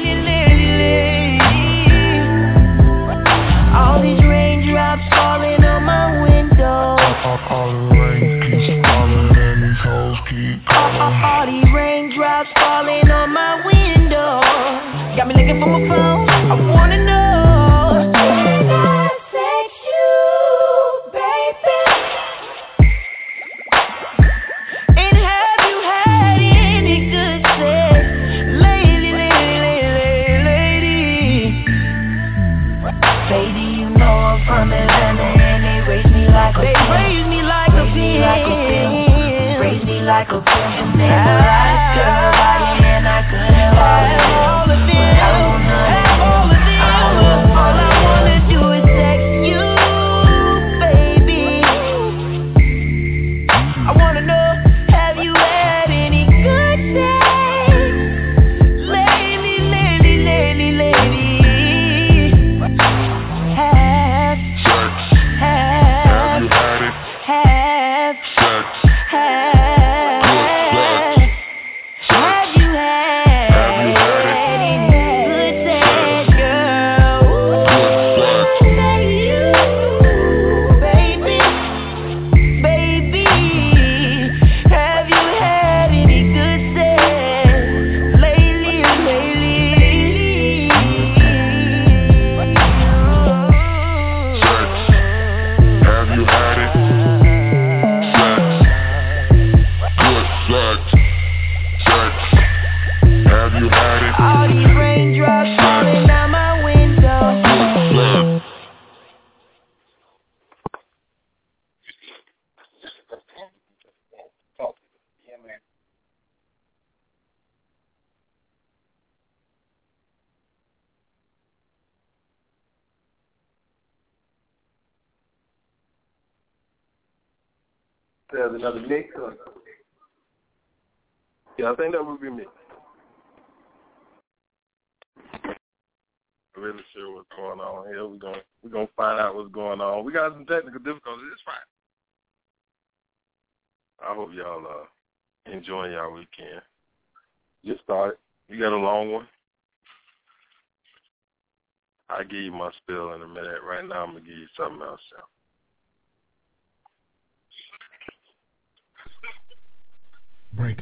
All these raindrops falling on my window. All the rain keeps falling and these hoes keep calling. All these raindrops falling on my window got me looking for my phone. I wanna know, can I sex you, baby? And have you had any good sex lately? Baby, you know I'm from Atlanta and they raise me like a pimp. Raise me like a pimp. Raise me like a pimp. And there's a lot of girls out here and I could have all of them, but I don't want none of them. All I wanna do is sex you, baby. I wanna know, have you had any good sex lately? Have you had it? Sex. Have you had any good sex, girl? Say you, baby. Have you had any good sex lately? Have you had it? Have you had it? All these raindrops falling out my window. There's another mix. Yeah, I think that would be me. I'm really sure what's going on here. We're gonna find out what's going on. We got some technical difficulties. It's fine. I hope y'all enjoying y'all weekend. Get started. You got a long one. I'll give you my spill in a minute. Right now, I'm gonna give you something else. So. Break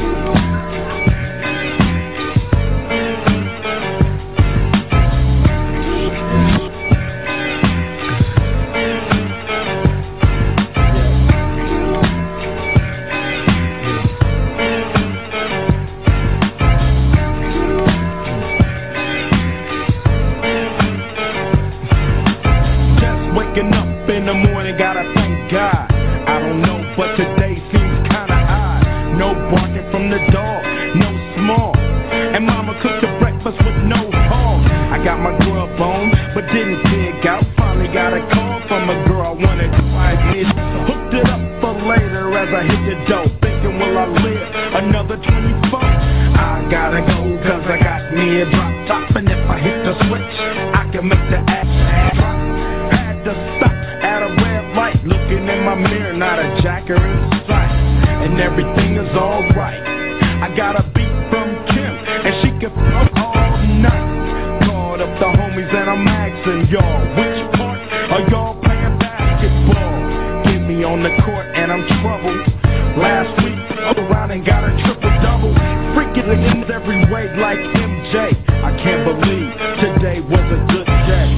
Waking up in the morning, gotta thank God. I don't know, but today seems kinda odd. No barking from the dog, no small. And mama cooked the breakfast with no hog. I got my grub on, but didn't dig out. Finally got a call from a girl I wanted to fight me. Hooked it up for later as I hit the dough. Thinking, will I live another 20 can make the ass drop. Had to stop at a red light, looking in my mirror, not a jacker in sight, and everything is alright. I got a beat from Kim, and she can pump all night. Called up the homies and I'm asking y'all, which part are y'all playing basketball? Get me on the court and I'm troubled. Last week, up around and got a triple-double. Freaking against every way like MJ. I can't believe today was a good day.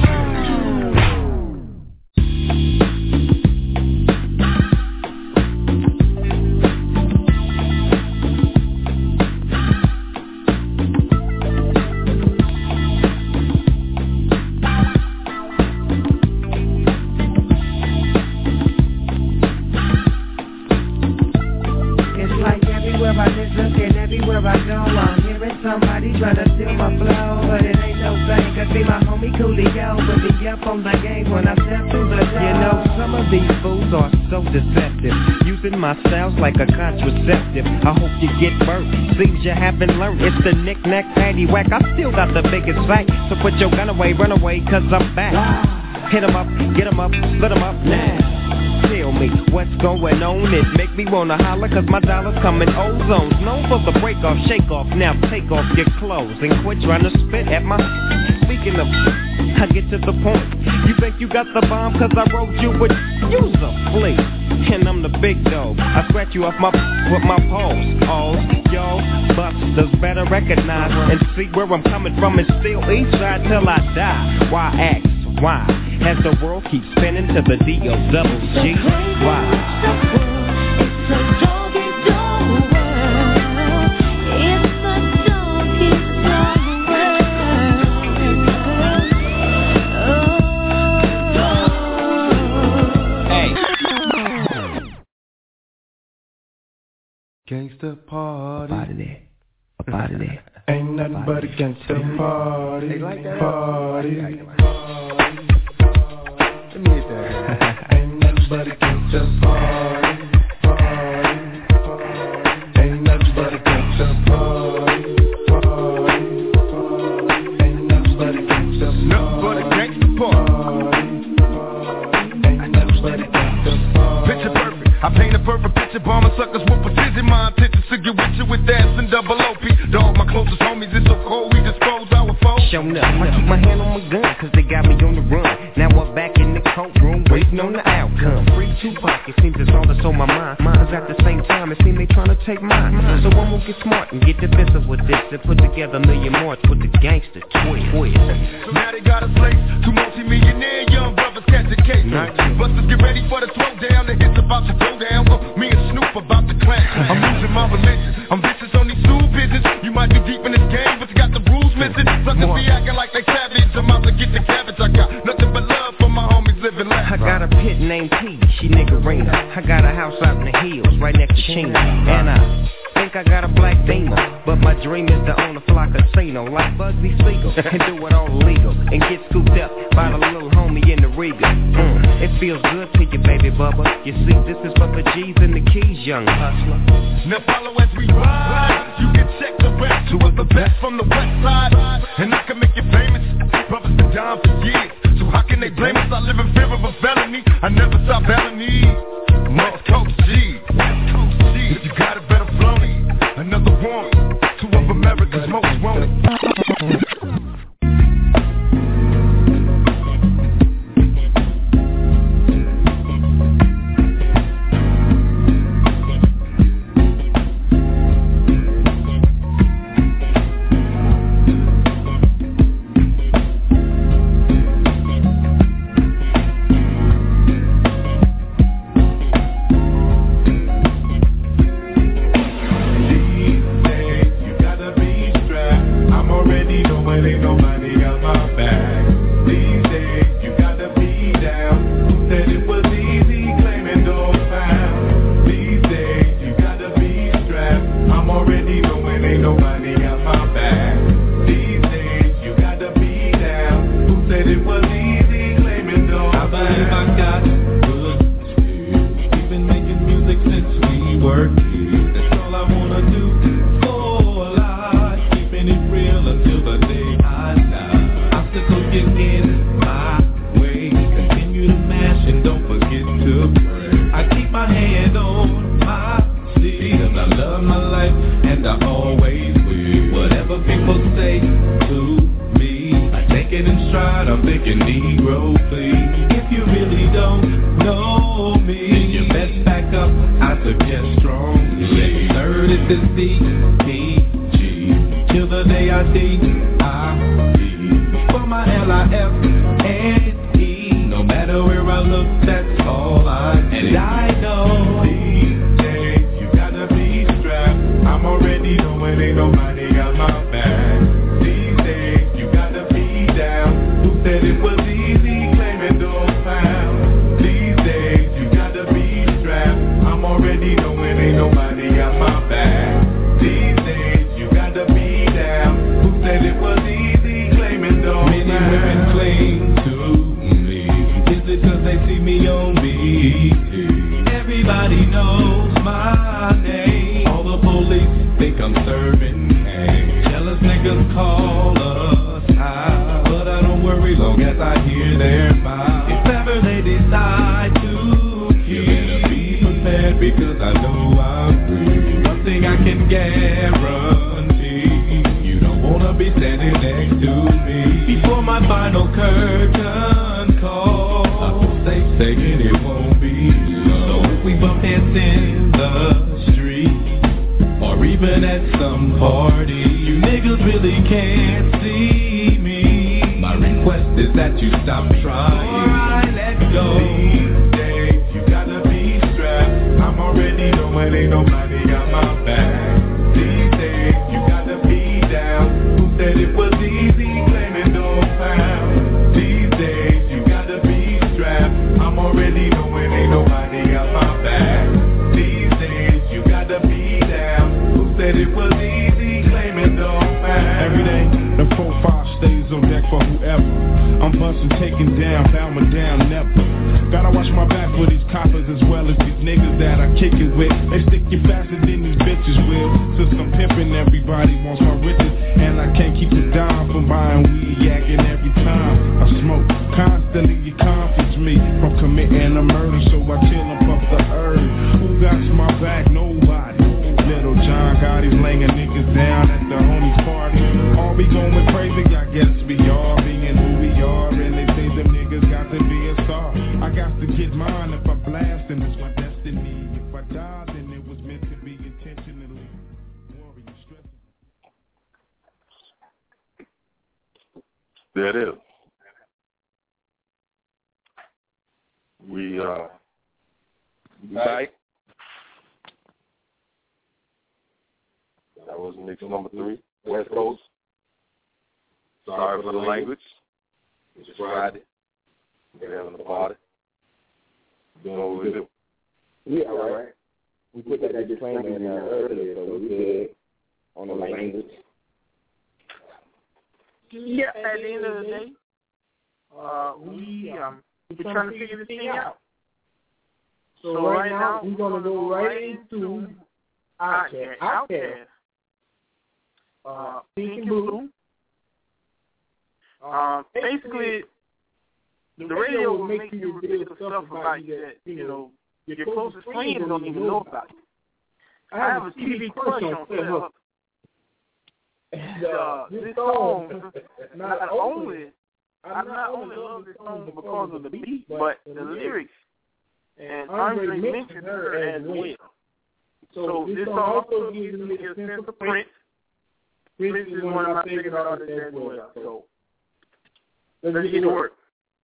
Somebody tryna steal my flow, but it ain't no thing. Cause be my homie Coolio, put me up on the game when I step through the door. You know, some of these fools are so deceptive, using my styles like a contraceptive. I hope you get burnt, seems you haven't learned. It's the knick-knack, paddywhack, I still got the biggest fight. So put your gun away, run away, cause I'm back. Hit 'em up, get 'em up, split 'em up now. Tell me what's going on, it make me wanna holler, cause my dollars come in ozones. Known for the break off, shake off, now take off your clothes and quit trying to spit at my. Speaking of, I get to the point. You think you got the bomb cause I wrote you with, use a flea. And I'm the big dog, I scratch you off my with my paws. All y'all busters better recognize and see where I'm coming from, and still east side till I die. Why ask? Why? As the world keeps spinning to the D-O-double-G. Why? Gangsta party. Up out of there. Ain't nothing but a gangsta party. They like that? Party. Let me hit that. Ain't nothing but a gangsta party. Ain't nothing but a gangsta party. Ain't nothing but a gangsta party. Nothing but a gangsta party. Ain't nothing but a gangsta party. Picture perfect. I paint a perfect picture, bombing suckers with precision. My intentions to get with you with ass and double OP. Dog, my closest homies, it's so cold, we dispose our foes. Shown up, I keep my hand on my gun, cause they got me on the run. Now I'm back in the courtroom, waiting on the outcome. Free Tupac, it seems it's all that's on my mind. Cause at the same time, it seems they tryna take mine. So I'm gonna get smart and get defensive with this, and put together a million more with the gangster twist. Now they got us laced, two multi-millionaire young brothers catch a case. Busters get ready for the throwdown, the hits about to go down. Well, me and Snoop about to clash. I'm losing my religion, I'm vicious on these stool pigeons. You might be deep in this game, but you got the rules missing. Suckers be acting like they savage, I'm out to get the cabbage. I got nothing but love for my homies living life. I got a pit named T, she niggerina. I got a house out in the hills, right next to Chino. And I think I got a black demon, but my dream is to own a fly casino like Bugsy Siegel and do it all illegal and get scooped up by the little homie in the Regal. It feels good to you, baby bubba. You see, this is for the G's and the keys, young hustler. Now follow as we ride. You can check the rest, two of the best from the west side, and I can make you famous. Brothers been down for years, so how can they blame us? I live in fear of a felony. I never stop felony. West Coast G, if you got it, better flown it. Another one, two of America's most wanted. thinking Negro, please. If you really don't know me, then you best back up, I suggest strongly. Let's third is the C-P-G, till the day I D-I-E. For my L-I-F and it's E, no matter where I look, that's all I see. And I know these days you gotta be strapped. I'm already knowing ain't nobody got my back. These days you gotta be down. Who said it was easy claiming those pounds? These days you gotta be strapped. I'm already knowing ain't nobody got my back. These days you gotta be down. Who said it was easy claiming those pounds? Many women cling to me. Is it cause they see me on BET? Everybody knows my name. All the police think I'm serving cane. Jealous niggas call us out, but I don't worry long as I hear their mouth. If ever they decide to keep, you better be prepared because I know I'm free. One thing I can guarantee, you don't wanna be standing next to me. Before my final curtain call, I hope they saying it won't be long. So if we bump heads in the street, or even at some party, you niggas really can't see me. My request is that you stop trying. Alright, let's go. These days, you gotta be strapped. I'm already knowing ain't nobody got my back. These days, you gotta be down. Who said it was easy claiming those pounds? These days, you gotta be strapped. I'm already knowing ain't nobody got my back. These days, you gotta be down. Who said it was easy claiming those pounds? Every day, the 4-5 stays on deck for whoever. I'm busting, taking down, bowing down, never. Gotta watch my back for these coppers as well as these niggas that I kick it with. They stick you faster than these bitches will. Since I'm pimping, everybody wants my riches, and I can't keep the dime from buying weed, yakking every time I smoke. Constantly you confuse me from committing a murder, so I chill and puff the herb. Who got my back? Nobody. Little John Gotti's laying niggas down at the homies party. All we going crazy, I guess we all being who we are, and they say them niggas got to be a star. I got to get mine if I blast, and it's my destiny. If I die, then it was meant to be intentionally. There it is. We back. That was mix number 3, West Coast. Sorry for the language. It's Friday. We're having a party. Doing what we do. Yeah, all right. We put that disclaimer in there earlier, so we did on the language. Yeah, at the end of the day, we're trying to figure this thing out. So right now, we're going to go right into Outkast. Pink and Blue. Basically, the radio will make you reveal stuff about you that, you know, your closest friends don't even know about you. I have a TV crush on Phil. And this song, I not only love this song because of the beat, but the lyrics. And Andre mentioned her as well. So this song also gives me a sense of Prince. Prince is one of my favorite artists as well. So let's get to work.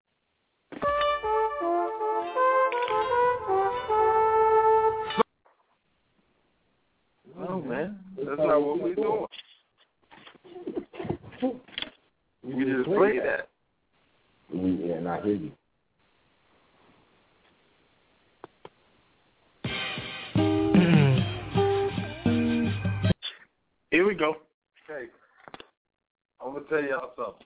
No, man. That's not what we're doing. We just play that. Yeah, and I hear you. Here we go. Okay. I'm going to tell y'all something.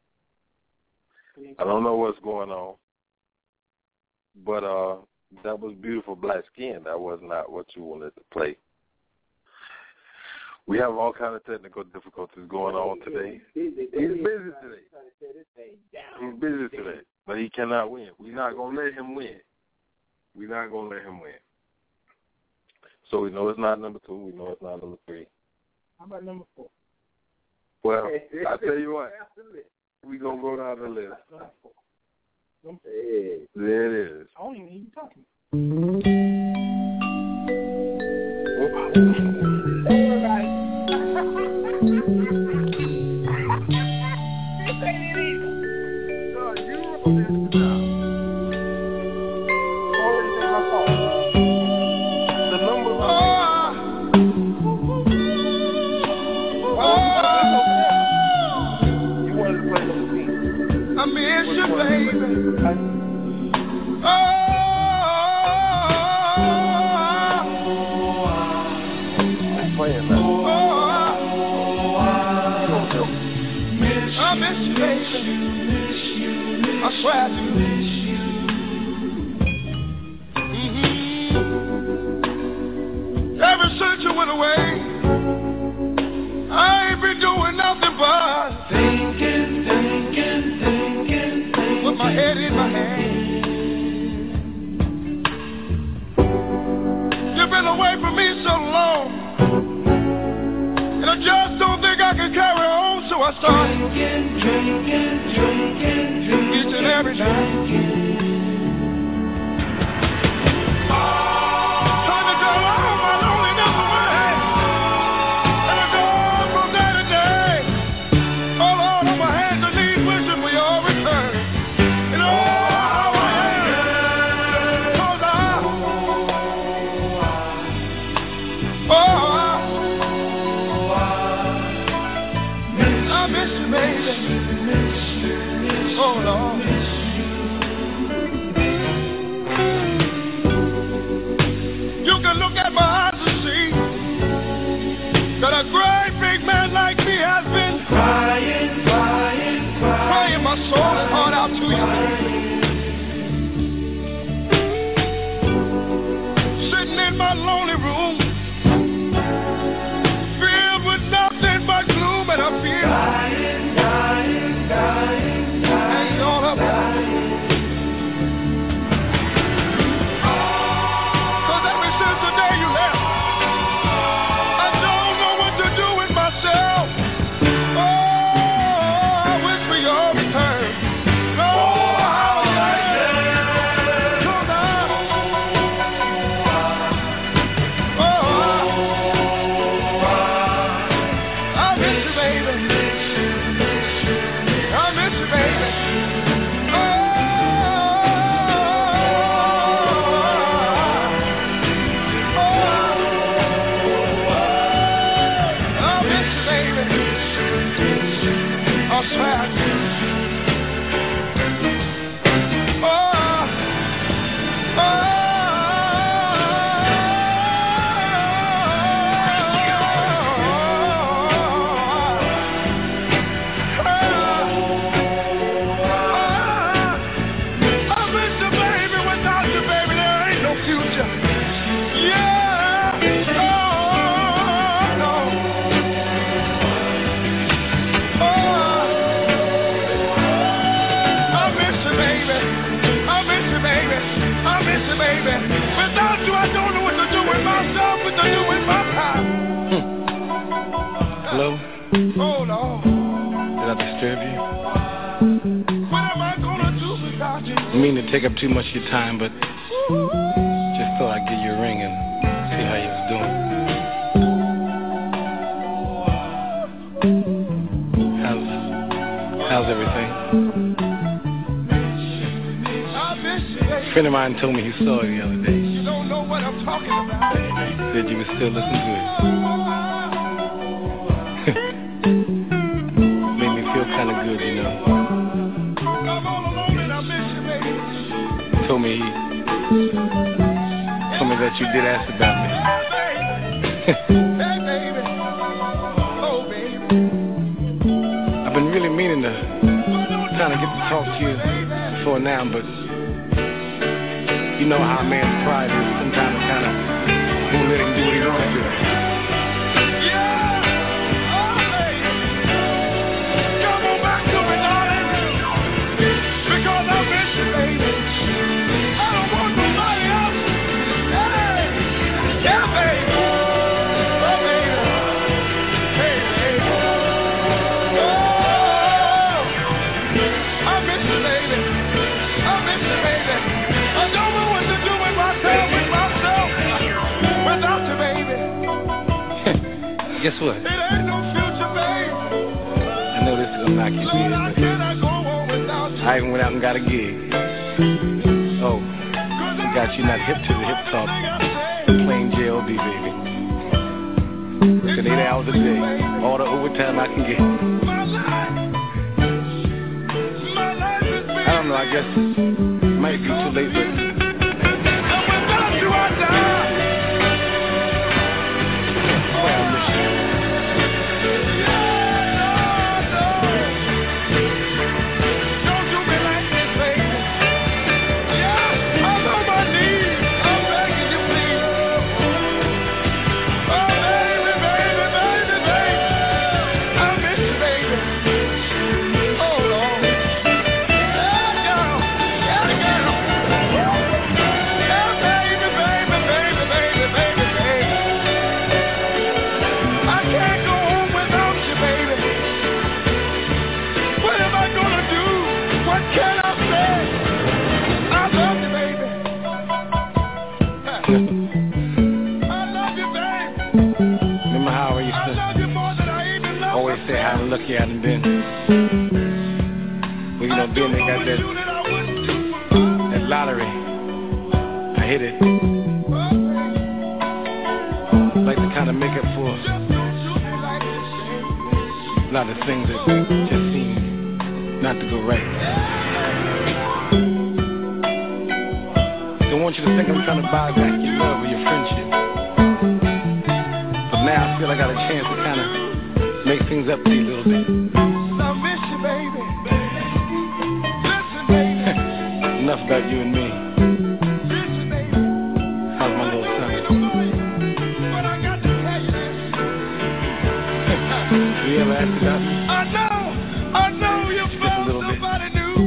I don't know what's going on, but that was Beautiful Black Skin. That was not what you wanted to play. We have all kinds of technical difficulties going on today. He's busy today, but he cannot win. We're not going to let him win. So we know it's not number 2. We know it's not number 3. How about number 4? Well, I tell you what. We gonna go down the list. Hey. There it is. I don't even hear you talking. I miss you, baby. Oh, playing that. I miss you, baby. I swear I do. Ever since you went away, I ain't been doing nothing but thinking. Put my head in my hand. You've been away from me so long, and I just don't think I can carry on, so I start drinking each and every night. Sitting in my lonely room, filled with nothing but gloom, and I feel hanging all up. 'Cause ever since the day you left, I don't know what to do with myself. Oh, I wish for your return. Hello? Oh, no. Did I disturb you? What am I gonna do without you? I mean to take up too much of your time, but just thought I'd give you a ring and see how you was doing. How's everything? A friend of mine told me he saw you the other day. You don't know what I'm talking about. Said you were still listening to it. Made me feel kind of good, you know. I'm all alone and I miss you, baby. Told me that you did ask about me. Hey, baby. Oh, baby. I've been really meaning to kind of get to talk to you before now, but you know how a man's pride is. Sometimes it kind of won't let him do what he wants to do. guess what? It ain't no future, babe. I know this is gonna knock you dead, but I even went out and got a gig. Oh, I got you not hip to the hip talk, plain JLD, baby. Working 8 hours a day, all the overtime I can get. I don't know, I guess it might be too late, but lucky I done been. Well, you know, being they got that lottery, I hit it. Like to kind of make up for a lot of things that just seem not to go right. Don't want you to think I'm trying to buy back your love or your friendship. But now I feel I got a chance to kind of make things up to you a little bit. I miss you, baby. Listen, baby. Enough about you and me. Listen, baby. How's my little son? But I got to tell you this. You ever asked about me? I know you found somebody new.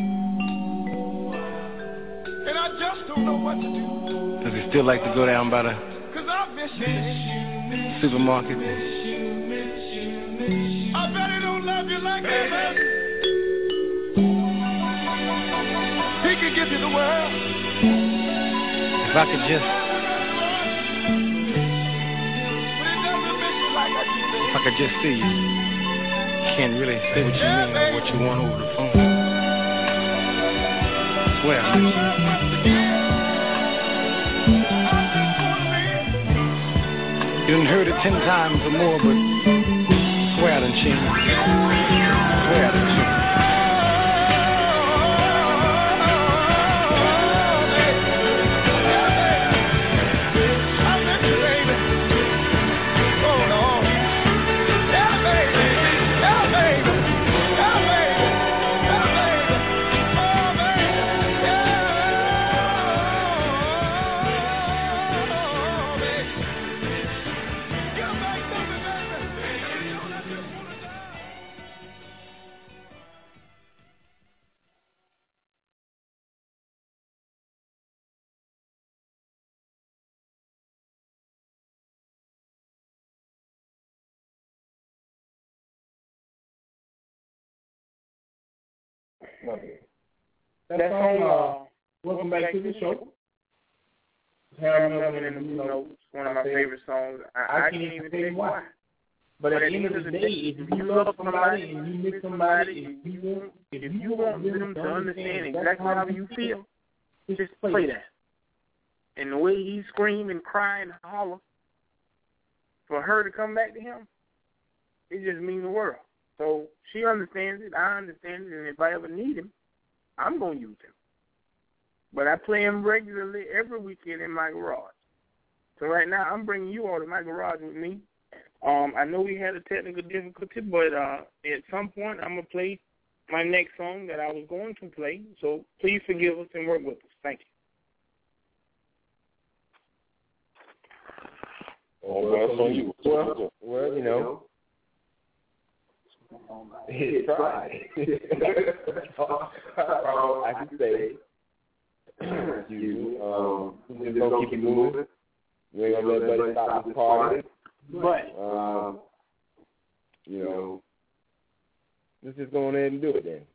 And I just don't know what to do. Does he still like to go down by the 'cause I miss you. Supermarket? I bet he don't love you like that, man. He could give you the world. If I could just, But he doesn't miss you like I do. if I could just see you, can't really say what you mean or what you want over the phone. I swear I miss you. You done heard it 10 times or more, but swear I done changed. Swear I done changed. That song, welcome back to the show. Harold Melvin and the Blue Notes, one of my favorite songs. I can't even tell you why. But at the end of the day, if you love somebody and you miss somebody, if you want them to understand exactly how you feel, just play that. And the way he scream and cry and holler, for her to come back to him, it just means the world. So she understands it, I understand it, and if I ever need him, I'm going to use him. But I play him regularly every weekend in my garage. So right now, I'm bringing you all to my garage with me. I know we had a technical difficulty, but at some point, I'm going to play my next song that I was going to play. So please forgive us and work with us. Thank you. Well, you know. It's right. I can say you just gonna keep it moving. You ain't gonna let Buddy stop the party. But you know, let's just go on ahead and do it then.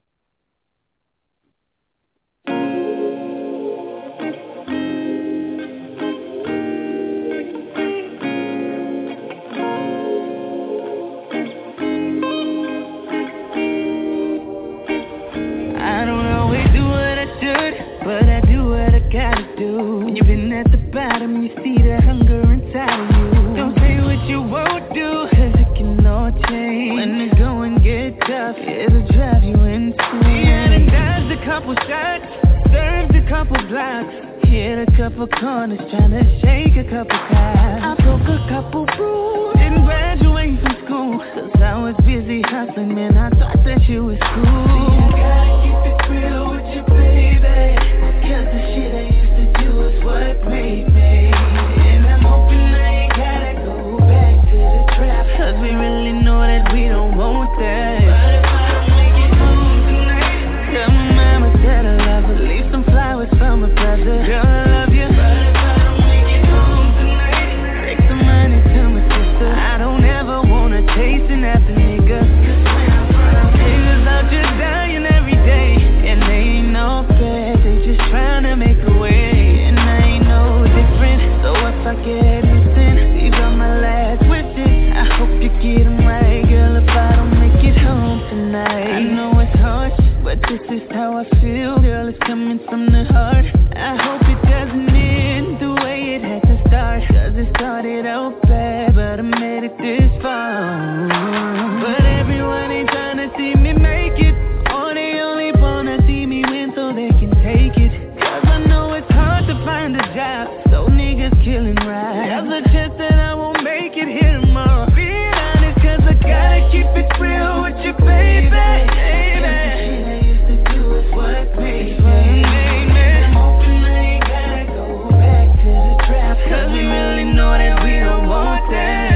When you've been at the bottom, you see the hunger inside of you. Don't say what you won't do, cause it can all change. When the going get tough, it'll drive you insane. Yeah, and dodged a couple shots, served a couple blocks, hit a couple corners, trying to shake a couple ties. I broke a couple rules, didn't graduate from school, cause I was busy hustling, man, I thought that you was cool. See, I gotta keep it real with you, baby, cause the shit I used to do is what made me. And I'm hoping I ain't gotta go back to the trap, cause we really know that we don't want that. But if I don't make it home tonight, tell my mama that I love her, leave some flowers for my brother. Girl, I love you. But if I don't make it home tonight, take some money to my sister. I don't ever wanna chasing after niggas, niggas out just dying every day, and they ain't no bad, they just tryna make a way, and I ain't no different. So if I get missing, these are my last wishes. I hope you get them right, girl, if I don't make it home tonight. I know it's harsh, but this is how I feel, girl, it's coming from the heart. I hope it doesn't end the way it had to start, cause it started out bad, but I made it this far. But everyone ain't trying to see me make it, or they only wanna see me win so they can take it. Cause I know it's hard to find a job, so niggas killing right. There's a chance that I won't make it here tomorrow. Being honest, cause I gotta keep it real with you, baby. The shit I used to do is what made me. I'm hoping I ain't gotta go back to the trap, cause we really know that we don't want that.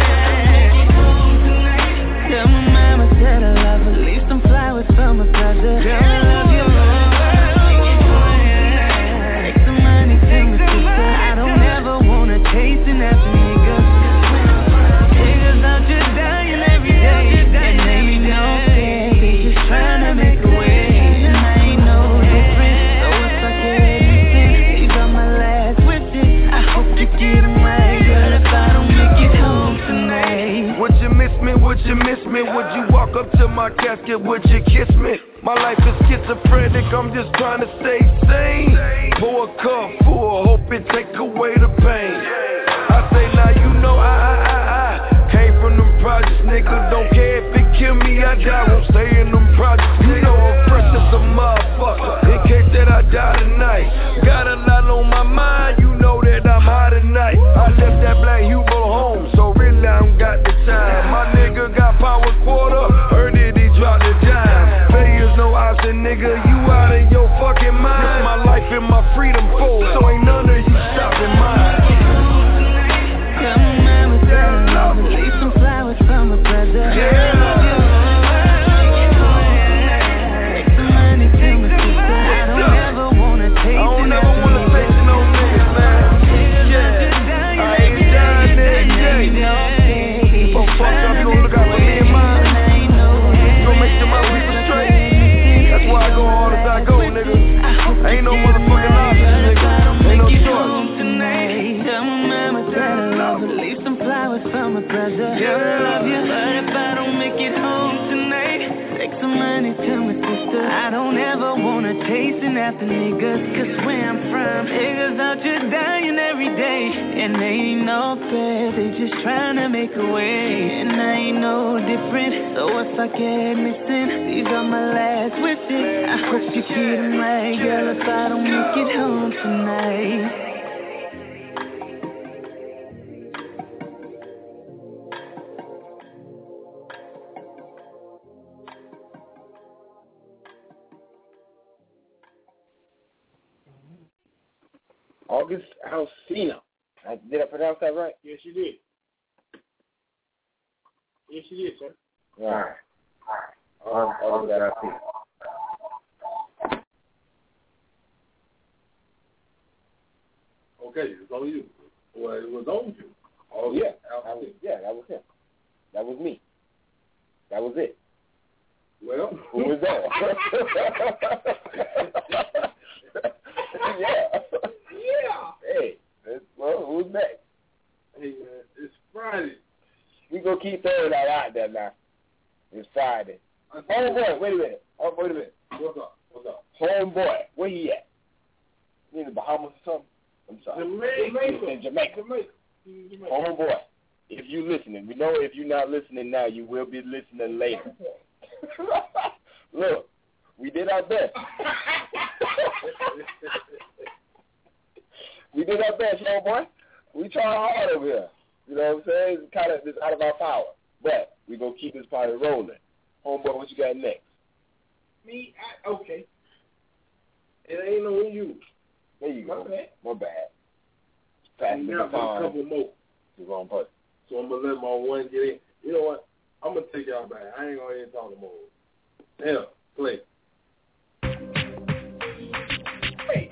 Tell my mama that I love her, leave some flowers for my brother. Girl, I love you. Take some money to my sister. I don't ever wanna chasing after niggas, niggas out just dying every day, and they ain't no bad, they just tryna make a way, and I ain't no different. So if I get missing, these are my last wishes. I hope you get them right, girl, if I don't make it home tonight. Would you miss me? Would you miss me? Would you walk up to my casket? Would you kiss me? My life is schizophrenic, I'm just trying to stay sane. Pour a cup full, hope it take away the pain. I say now you know I came from them projects, nigga. Don't care if it kill me, I die, won't stay in them projects. You know I'm fresh as a motherfucker, in case that I die tonight. Got a lot on my mind, you know that I'm high tonight. I left that black Hugo home, so really I don't got the time. My nigga got power quarter, heard it, he dropped a dime. Failure's no option, nigga, you out of your fucking mind. This my life and my freedom full, so ain't none of you stopping mine. Tell my mama that I love her, leave some flowers for my brother. Yeah. Take some money to my sister. I don't ever wanna take it no niggas, man. Yeah, I ain't dying every day. Oh fuck, y'all gonna look out for me and mine. Gonna make sure my people straight. That's why I go hard as I go, nigga. Ain't no motherfucking option, nigga. Ain't no choice. Tell my mama that I love her, leave some flowers for my brother. Girl, I love you, but if I don't make it home tonight, take some money to my sister. I don't ever wanna chasing after niggas, cause where I'm from, niggas out just dying every day, and they ain't no bad, they just tryna make a way, and I ain't no different. So if I get missing, these are my last wishes. I hope you get them right, girl, if I don't make it home tonight. August Alsina. Did I pronounce that right? Yes, you did. Yes, you did, sir. Right. August Alsina. Okay, it's on you. Well, it was on you. Oh, yeah. That was him. That was me. That was it. Well, who was that? Yeah. Hey, well, who's next? Hey, man, it's Friday. We gonna keep throwing that out there now. It's Friday. Homeboy, wait a minute. Wait a minute. What's up? Homeboy, where he at? You in the Bahamas or something? I'm sorry. Jamaica. Homeboy, if you listening, we know if you're not listening now, you will be listening later. Look, we did our best. We did our best, homeboy. We try hard over here. You know what I'm saying? It's kind of it's out of our power. But we're going to keep this party rolling. Homeboy, what you got next? Me? Okay. It ain't on you. There you go. My bad. Passing the baton. A couple more. The wrong person. So I'm going to let my one get in. You know what? I'm going to take y'all back. I ain't going to even talk no more. Damn. Play. Hey.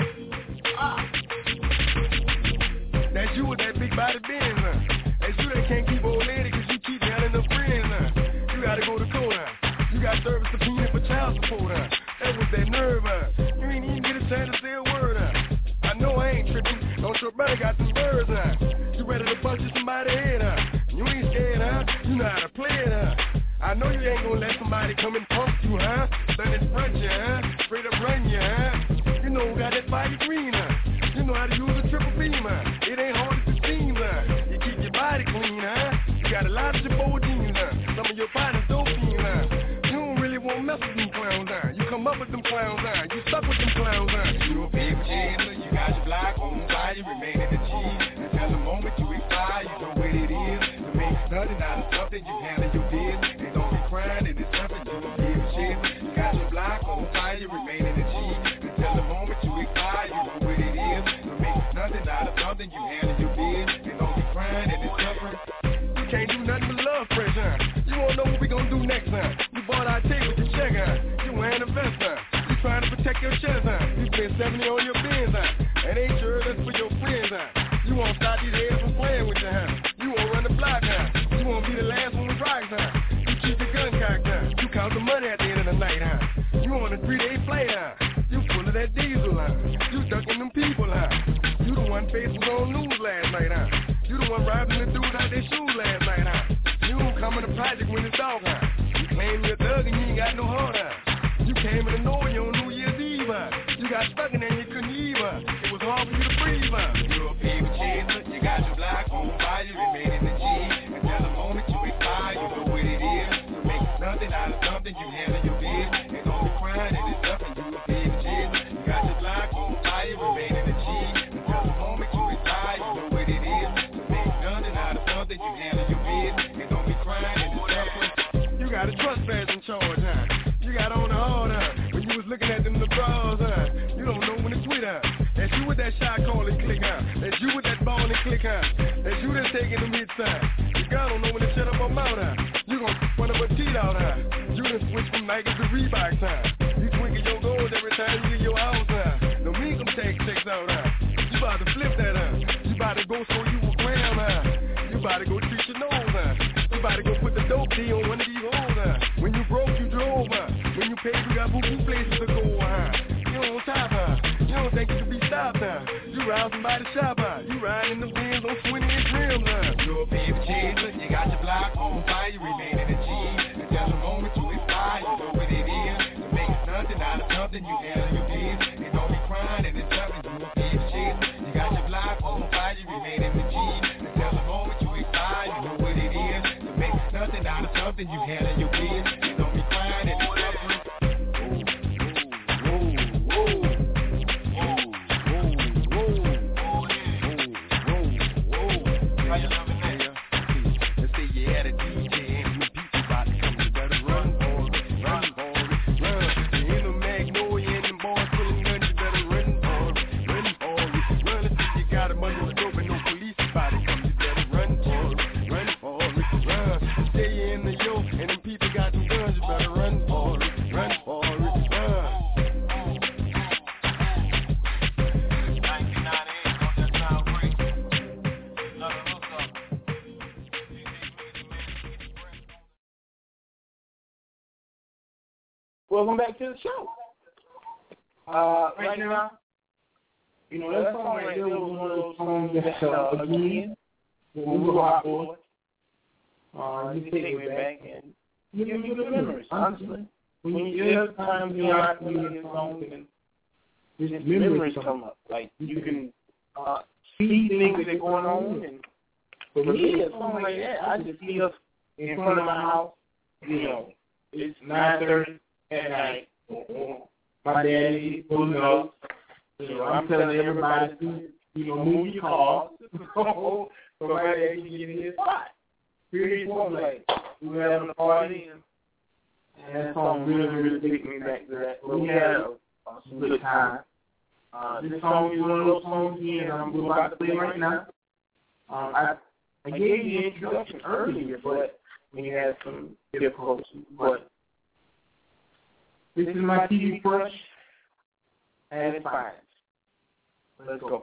That's you with that big body Benz, That's you that can't keep old lady because you keep yelling her friends, You got to go to court, You got service subpoena for child support, That was that nerve, You ain't even get a chance to say a word, I know I ain't tripping. Don't your brother got some birds, You ready to bust somebody's head, You ain't scared, You know how to play it, I know you ain't gonna let somebody come and pump you, Stand in front you, Straight up run you, You know who got that body green, You know how to use a triple beam, It ain't hard as it seems, You keep your body clean, You got a lot of your bold jeans, Some of your body's dope fiends, You don't really want to mess with them clowns, You come up with them clowns, You stuck with them clowns, You a big chaser, you got your block on fire, you remain in the cheese. Until the moment you expire, you know what it is. To make nothing out of something, you handle your business. And don't be crying, it is something you a big chaser. You got your block on fire, you remain in the cheese. Until the moment you expire, you know what it is. To make nothing out of something, you handle your business. And don't be crying, it is something. You can't do nothing but love fresh, You won't know what we gonna do next, You bought our tape with your check, You wearing a vest, You trying to protect your chest, You spent 70 on your bins, And ain't sure that's for your friends, You won't stop these heads from playing with you, You won't run the block, You won't be the last one with rocks, You keep your gun cocked, You count the money at the end of the night, You on a 3-day flight, You full of that diesel, You ducking them people, You the one face was on news last night, You the one robbing the dudes out their shoes last night, You don't come in the project when it's dog, You claim you're a thug and you ain't got no heart, You came in the door on New Year's Eve, You got stuck in there and you couldn't even. It was hard for you to breathe, You're a paper chaser, you got your block on fire, you remain in the G. Until the moment you expire, you know what it is. To make nothing out of something, you handle your business. And don't be crying, it is nothing, you a paper chaser. You got your block on fire, you remain in the G. Until the moment you expire, you know what it is. To make nothing out of something, you handle your business. And don't be crying, it is nothing. You got a trespass in charge, You got on the hard, when you was looking at them the bras, You don't know when to quit, That's you with that shot calling click, That's you with that ball and click, That's you that's taking them hits, The girl don't know when to shut up her mouth, You gon' run up her teeth out, You done switch from Nike to Reeboks, You twinkle your goals every time you leave your house, No me come take checks out, You about to flip that, You about to go so you a gram, You about to go treat your nose, You about to go put the dope D on one of these holes, When you broke, you drove, When you paid, you got boo-boo places to go, You on top, You don't think you can be stopped, You ride somebody's shop, You riding in the Benz on 20-inch rims, You're a baby chaser, you got your block on fire, you remain in the G. Until the moment you expire, you know what it is. To make nothing out of something, you handle your business. And don't be crying, and it's something, you a baby chaser. You got your block on fire, you remain in the G. Until the moment you expire, you know what it is. To make nothing out of something, you handle your business. And don't be crying, and it's something. Welcome back to the show. Right now, you know, that song right there was one of those songs that, again, when we were hot boys, you take me back and give me good memories, honestly. When you have times in your life when you hear songs and just memories come up. Like, you can see things that are going on. And for me, it's something like that. I just see us in front of my house. You know, it's 9:30 at night. My daddy pulling up. You know, I'm telling everybody to, you know, move your car so my daddy can get in his spot. Here he's one like, we were having a party, and that song really takes me back to that. But we had some good time. This song is one of those songs again I'm about to play right now. I gave you the introduction earlier, but we had some difficulties. But this is my TV crush at its finest. Let's go.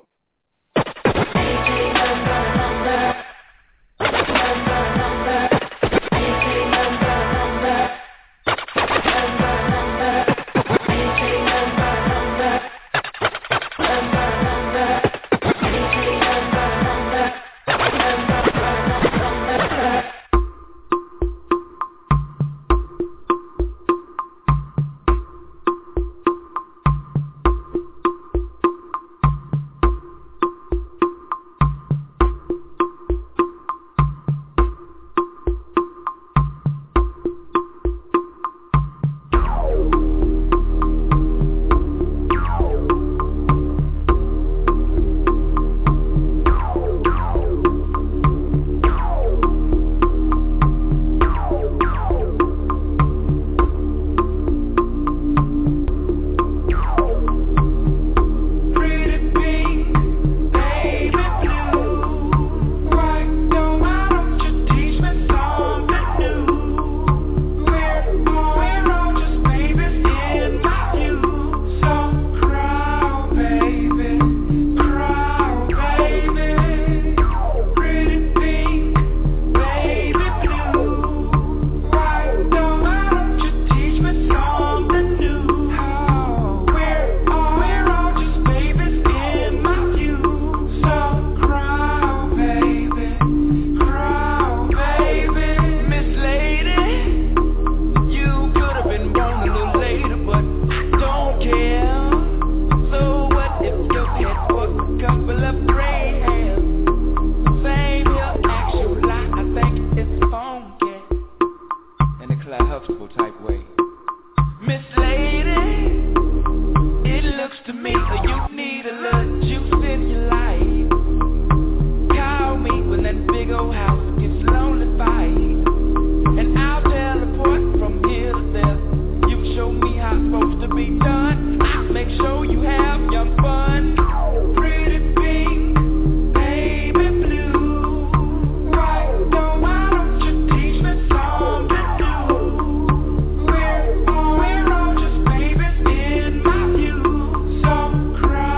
Cry.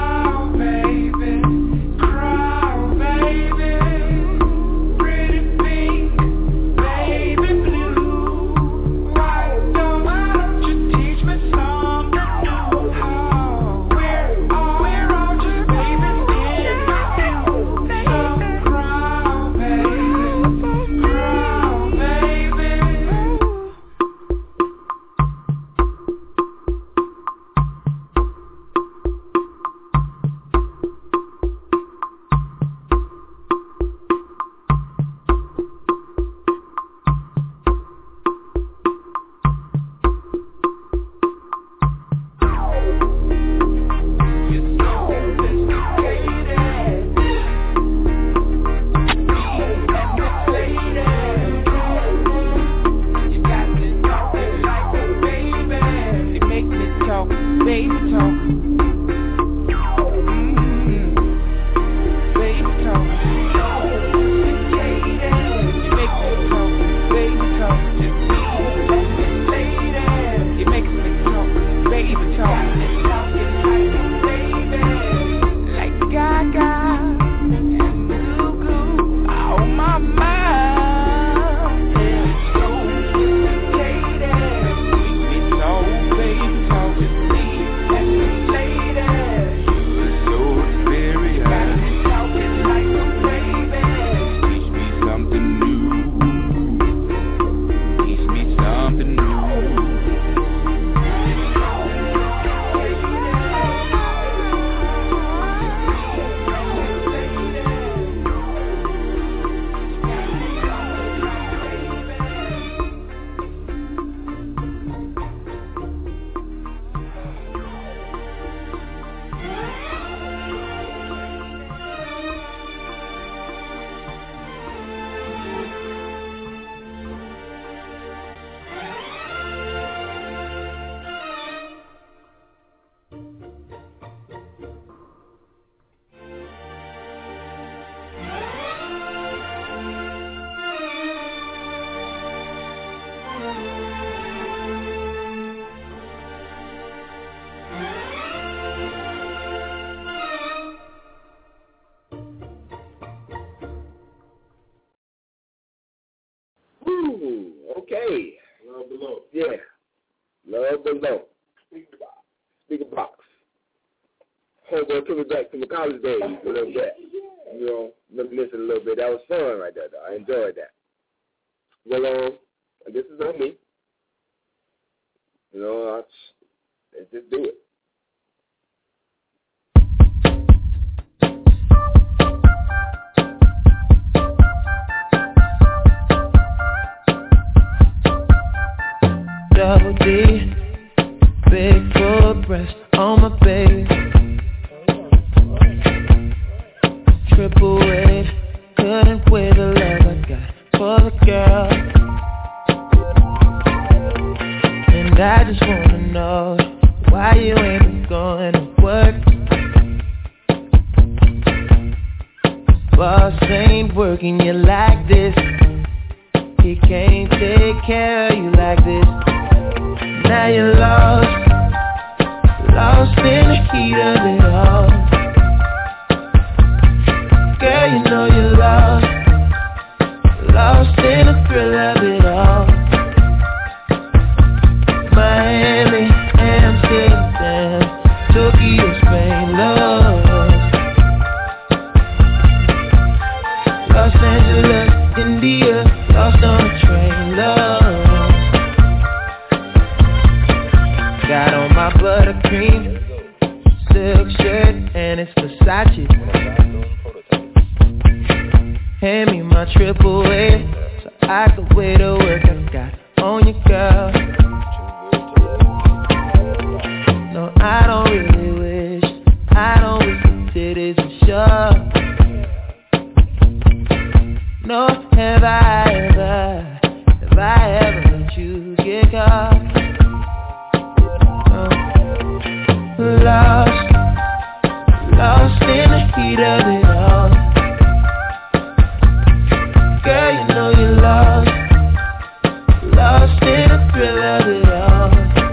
Ooh, okay. Love Below. Yeah. Love Below. Speaker box. Homeboy took me back to my college days a little bit. You know, reminiscing a little bit. That was fun right there, though. I enjoyed that. Well, this is on me. You know, let's just do it. Double D, big full breast on my baby. Triple A, couldn't wait the love I got for the girl. And I just wanna know why you ain't been going to work. Boss ain't working you like this. He can't take care of you like this. Now you're lost in the heat of it all. Girl, you know you're lost in the thrill of it all. Miami, Amsterdam, Tokyo, Spain, love. Los Angeles, India, lost on a train, love. Got on my buttercream silk shirt and it's Versace. Hand me my triple A so I could wear the work I got on you, girl. No, I don't really wish the titties were sure. No, have I ever let you get caught? Lost in the heat of it all. Girl, you know you're lost in the thrill of it all.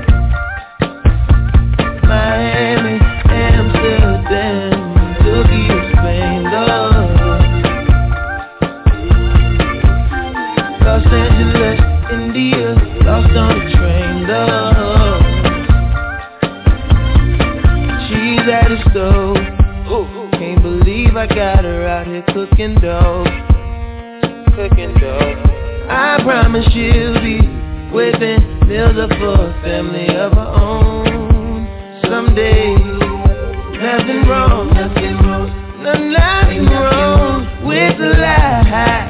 Miami, Amsterdam, Tokyo, Spain, love. Los Angeles, India, lost on the train, love. She's at the stove. Can't believe I got her out here cooking dough. I promise she'll be whipping meals up for a family of her own someday. Nothing wrong with the lie.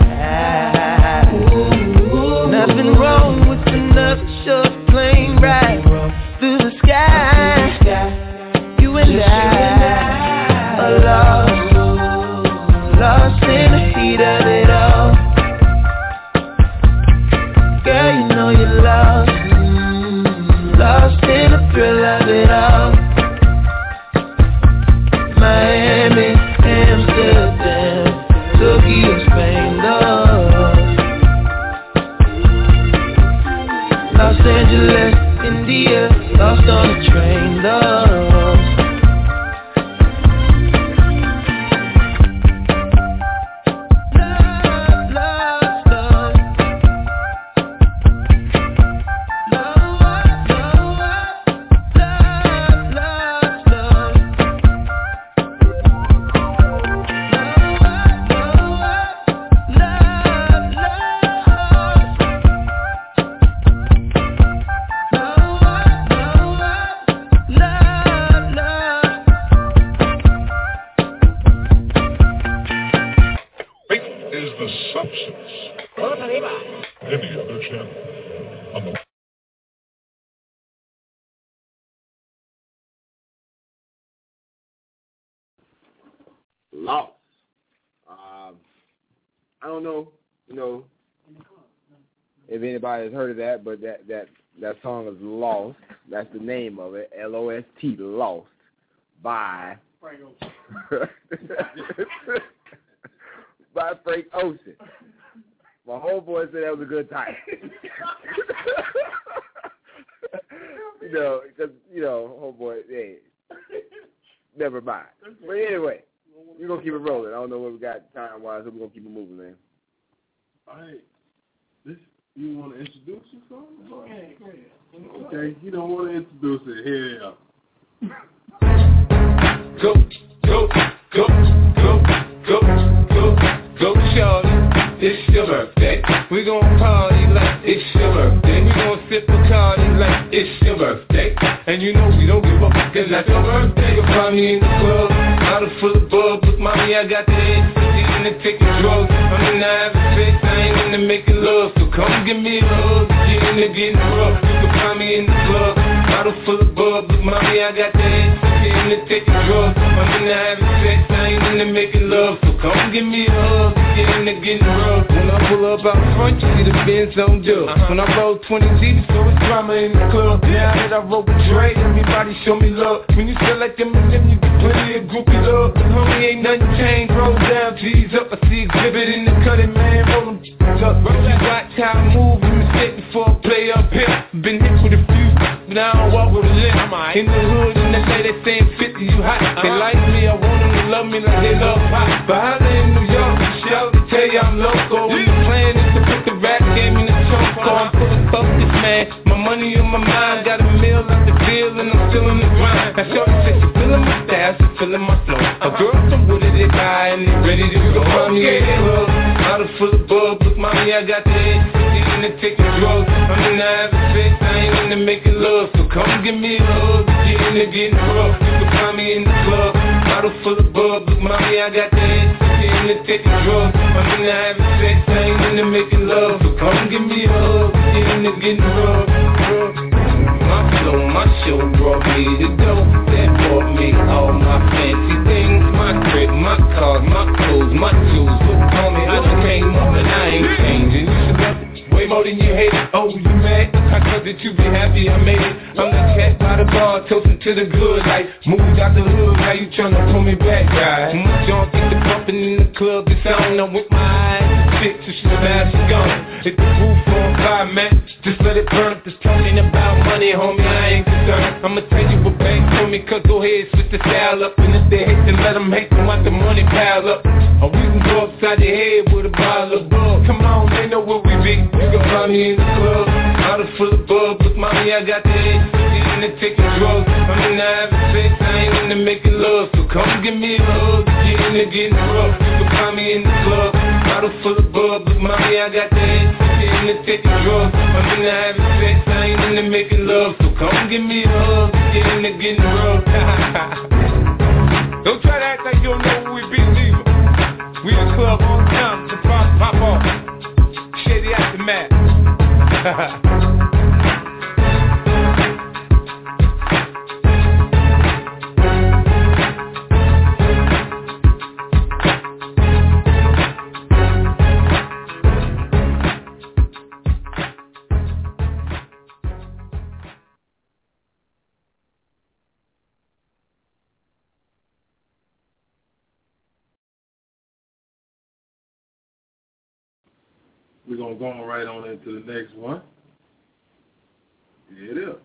Nothing wrong with enough short plane ride through the sky. You and I are lost in the heat of it all. Girl, you know you're lost in the thrill of it all. Miami, Amsterdam, Tokyo, Spain, love. Los Angeles, India, lost on the train, love. Lost. I don't know, if anybody has heard of that, but that song is Lost. That's the name of it, L-O-S-T, Lost, by Frank Ocean. By Frank Ocean. My homeboy said that was a good title. Because, homeboy, hey, never mind. But anyway, we're going to keep it rolling. I don't know what we got time-wise, so we're going to keep it moving, man. All right. This You want to introduce yourself? Go ahead. Okay, you don't want to introduce it. Here you go. Go, shorty. It's your birthday. We gon' party like it's your birthday. We gon' sip Bacardi like it's your birthday. And you know we don't give up, cause that's your birthday. You'll find me in the club, bottle full of bub. Look, mommy, I got the ecstasy and the taking drugs. I'm in the having sex, I ain't into making love. So come give me a hug, get into getting rough. You can find me in the club, bottle full of bub. Look, mommy, I got the ecstasy and the taking drugs. I'm in the having sex, I ain't into making love. So come give me a hug, get into getting rough. When I pull up out front, you see the Benz on dub. When I roll 20 G's, so it's drama in the club. Now that I roll with Dre, everybody show me love. When you feel like them and them, you get plenty of groupie love. And homie, ain't nothing changed. Roll down, G's up. I see exhibit in the cutting, man. Roll them up. You watch how I move. You mistake before I play up here. Been hit with a few, but I don't walk with a limp. In the hood, in the day, they saying 50, you hot. They like me, I want them to love me like they love pop. But holla in New York, shout to tell you I'm local. When the plan is to put the rap game in the choke. I'm full of focus, man. My money on my mind, got a meal out the deal, and I'm still in the grind. Now shorty said she feeling my style, she feeling my flow. A girl from Wooded, they buy, and they ready to go. Mommy, in the club, bottle full of bub. Look, mommy, I got the ecstasy and the taking drugs. I'm in the having sex, I ain't into making love. So come give me a hug, get into getting rough. You can find me in the club, bottle full of bub. Look, mommy, I got the ecstasy and the taking drugs. I'm in the having sex, I ain't into making love. So come give me a hug, get into getting rough. My flow, my show brought me to go. That brought me all my fancy things. My crib, my cars, my clothes, my jewels. Look on me, I done came more than I ain't changing. You should love it way more than you hate it. Oh, you mad? I thought that you be happy I made it. I'm the cat by the bar, toasting to the good. Like, moved out the hood, now you tryna pull me back, guys. My junk get the bumping in the club, the sound I'm with my eyes. Shit, so she's bad, she gone. Hit the roof on fire, man. Just let it burn. Just talking about money, homie, I ain't concerned. I'ma tell you what bank told me, cause go ahead, switch the style up. And if they hate, then let them hate them, watch the money pile up. Or we can go upside the head with a bottle of bug. Come on, they know where we be. You can find me in the club, bottle full of bug. Look, mommy, I got the ecstasy and the taking drugs. I'm in the having sex, I ain't into making love. So come give me a hug, get into getting rough. You can find me in the club, bottle full of bug. Look, mommy, I got the ecstasy and the taking drugs. I'm in the having sex, I ain't into making love. So come give me a hug, get into getting rough. Don't try to act like you don't know who we be, neither. We in the club all the time, the props pop off. Shady aftermath. We're going to go on right on into the next one. Yeah, it is.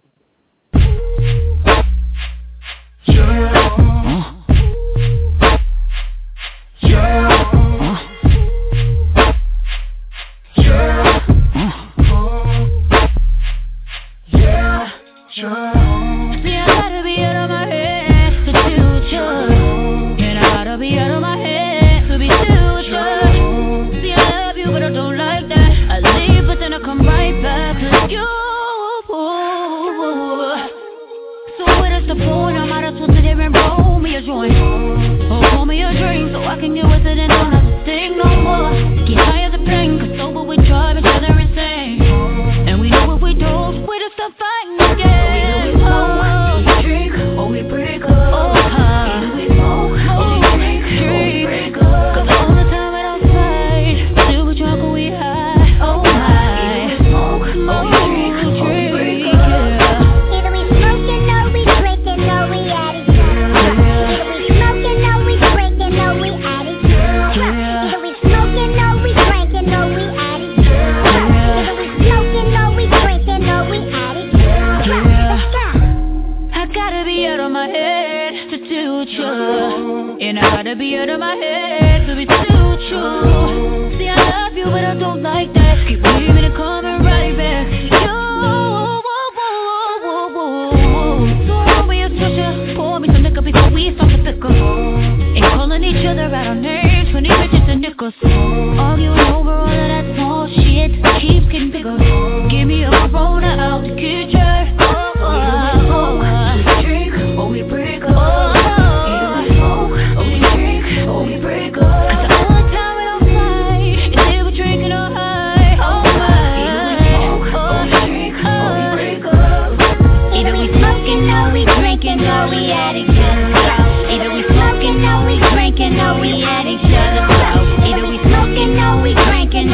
Keep leaving and coming right. up before we start to fickle. Ain't calling each other out on names, funny bitches and nickels. Arguing over all of that small shit, keeps getting bigger. Give me a Corona out the kitchen. Drink, or we break up. Either we smoke, or we drink, or we break up. Cause the only time we don't fight is if we're drinking or high. Either we smoke, or we drink, or we break up. Either we smoking, or we drinking, or we at each other's house. Either we smoking, or we drinking, or we at each other's house. Either we smoking, or we drinking,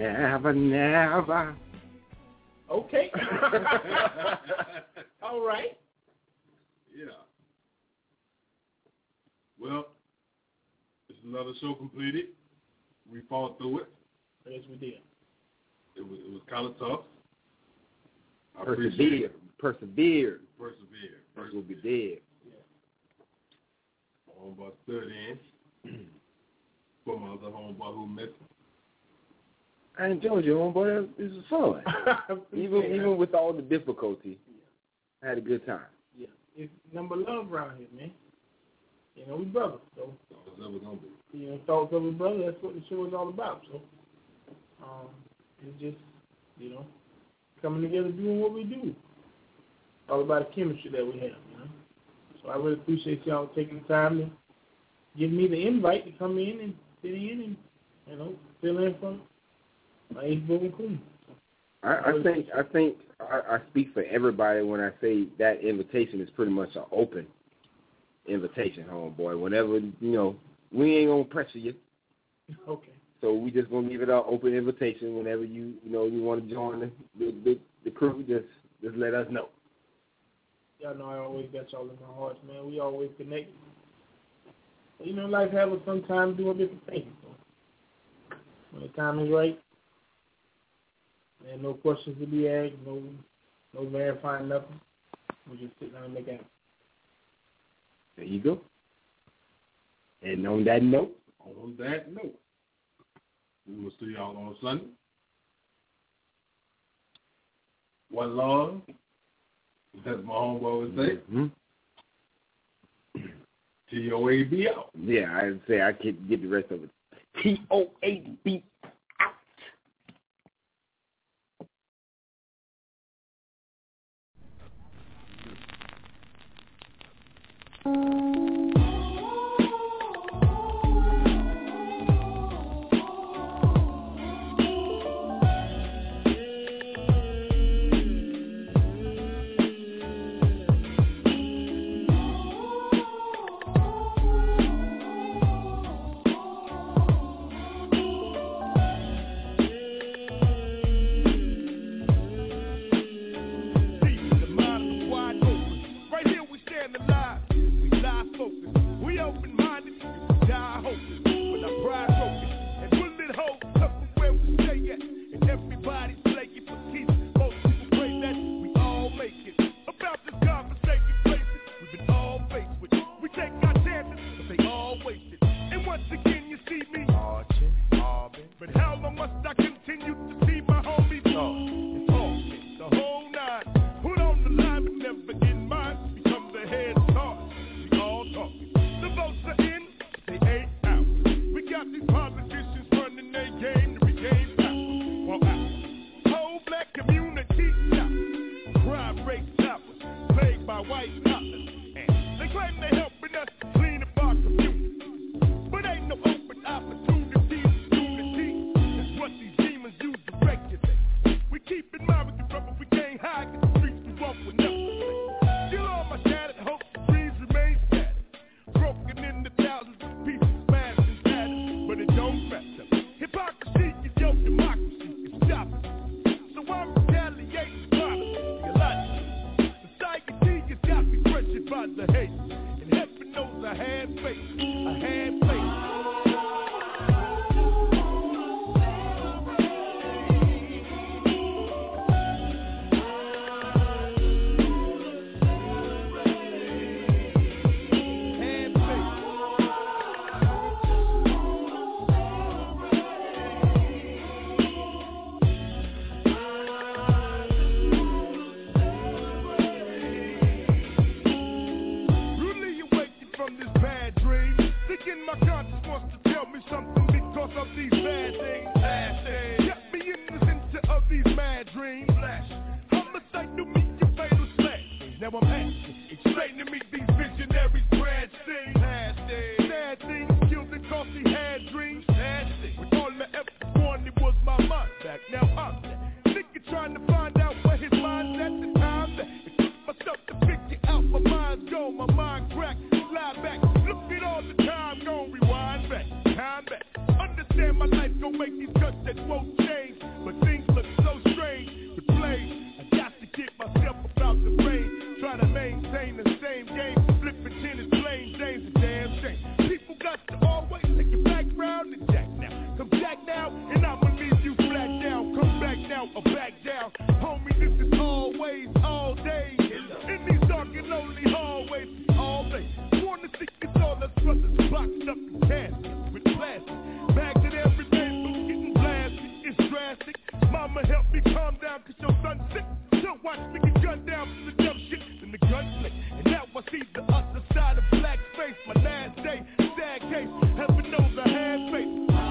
Never. Okay. All right. Yeah. Well, it's another show completed. We fought through it. Yes, we did. It was kind of tough. Persevered. First will be dead. My homeboy stood in for my other homeboy who missed him. I enjoyed you, homeboy. This was fun. even with all the difficulty, I had a good time. Yeah, it's number love around here, man. You know, we brothers, so. Thoughts of it gonna be. You know, thoughts of a brother. That's what the show is all about. So, it's just, you know, coming together, doing what we do. All about the chemistry that we have, you know. So I really appreciate y'all taking the time to give me the invite to come in and sit in and, you know, fill in for my age-broken queen. I think I speak for everybody when I say that invitation is pretty much an open invitation, homeboy. Whenever, you know, we ain't gonna pressure you. Okay. So we just gonna leave it an open invitation. Whenever you want to join the crew, just let us know. Y'all know I always got y'all in my heart, man. We always connect. You know, life has us sometimes doing different things. So when the time is right, and no questions to be asked, no verifying nothing. We just sit down and make out. There you go. And on that note, we will see y'all on Sunday. One love, as my homeboy would say. Mm-hmm. TOAB out. Yeah, I'd say I could get the rest of it. TOAB. Understand my life gon' make these cuts that won't change. but things look so strange. The blame, I got to get myself about the rain. Try to maintain the same game, flipping tennis, playing James, a damn shame. People got to always take it back round and jack now. Come jack now, and I'ma leave you flat down. Come back now or back down. Homie, this is always, all day. In these dark and lonely hallways, all day. Wanna see it's all us brothers boxed up in caskets with plastic. Bags at every day, so getting blasted. It's drastic. Mama, help me calm down, cause your son's sick. Don't watch me get gunned down for the dumb shit in the gunflick. And now I see the other side of black face. My last day, sad case. Heaven knows I had faith.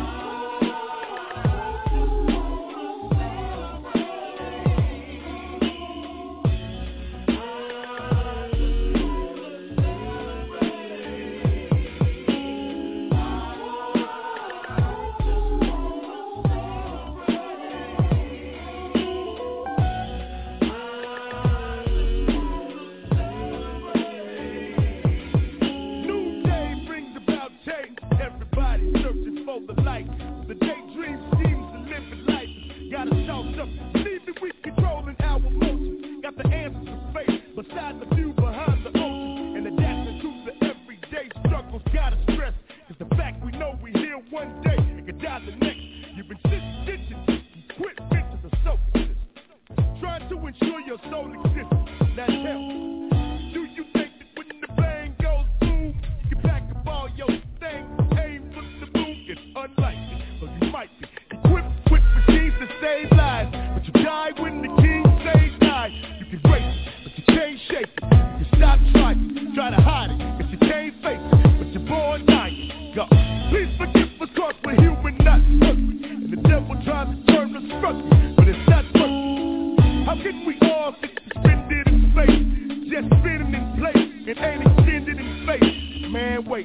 The light, the daydream schemes to live in life. Gotta shout up, believe me, we controlling our emotions. Got the answers to face, beside the view behind the ocean. And adapting to the everyday struggles, gotta stress. Cause the fact we know we here one day and can die the next. You've been stitching, quit bitches are so consistent. Trying to ensure your soul exists, that's hell. Do you think that when the bang goes boom, you can pack up all your things, aim for the moon? It's unlikely, so you might be equipped with machines to save lives, but you die when the king says die. You can race it, but you can't shake it. You stop trying, try to hide it, but you can't face it, but you're born dying. Go, please forgive us cause we're human, not perfect, and the devil tries to turn us struggling, but it's not perfect. How can we all get suspended in space, just spinning in place, and ain't extended in space? Man, wait.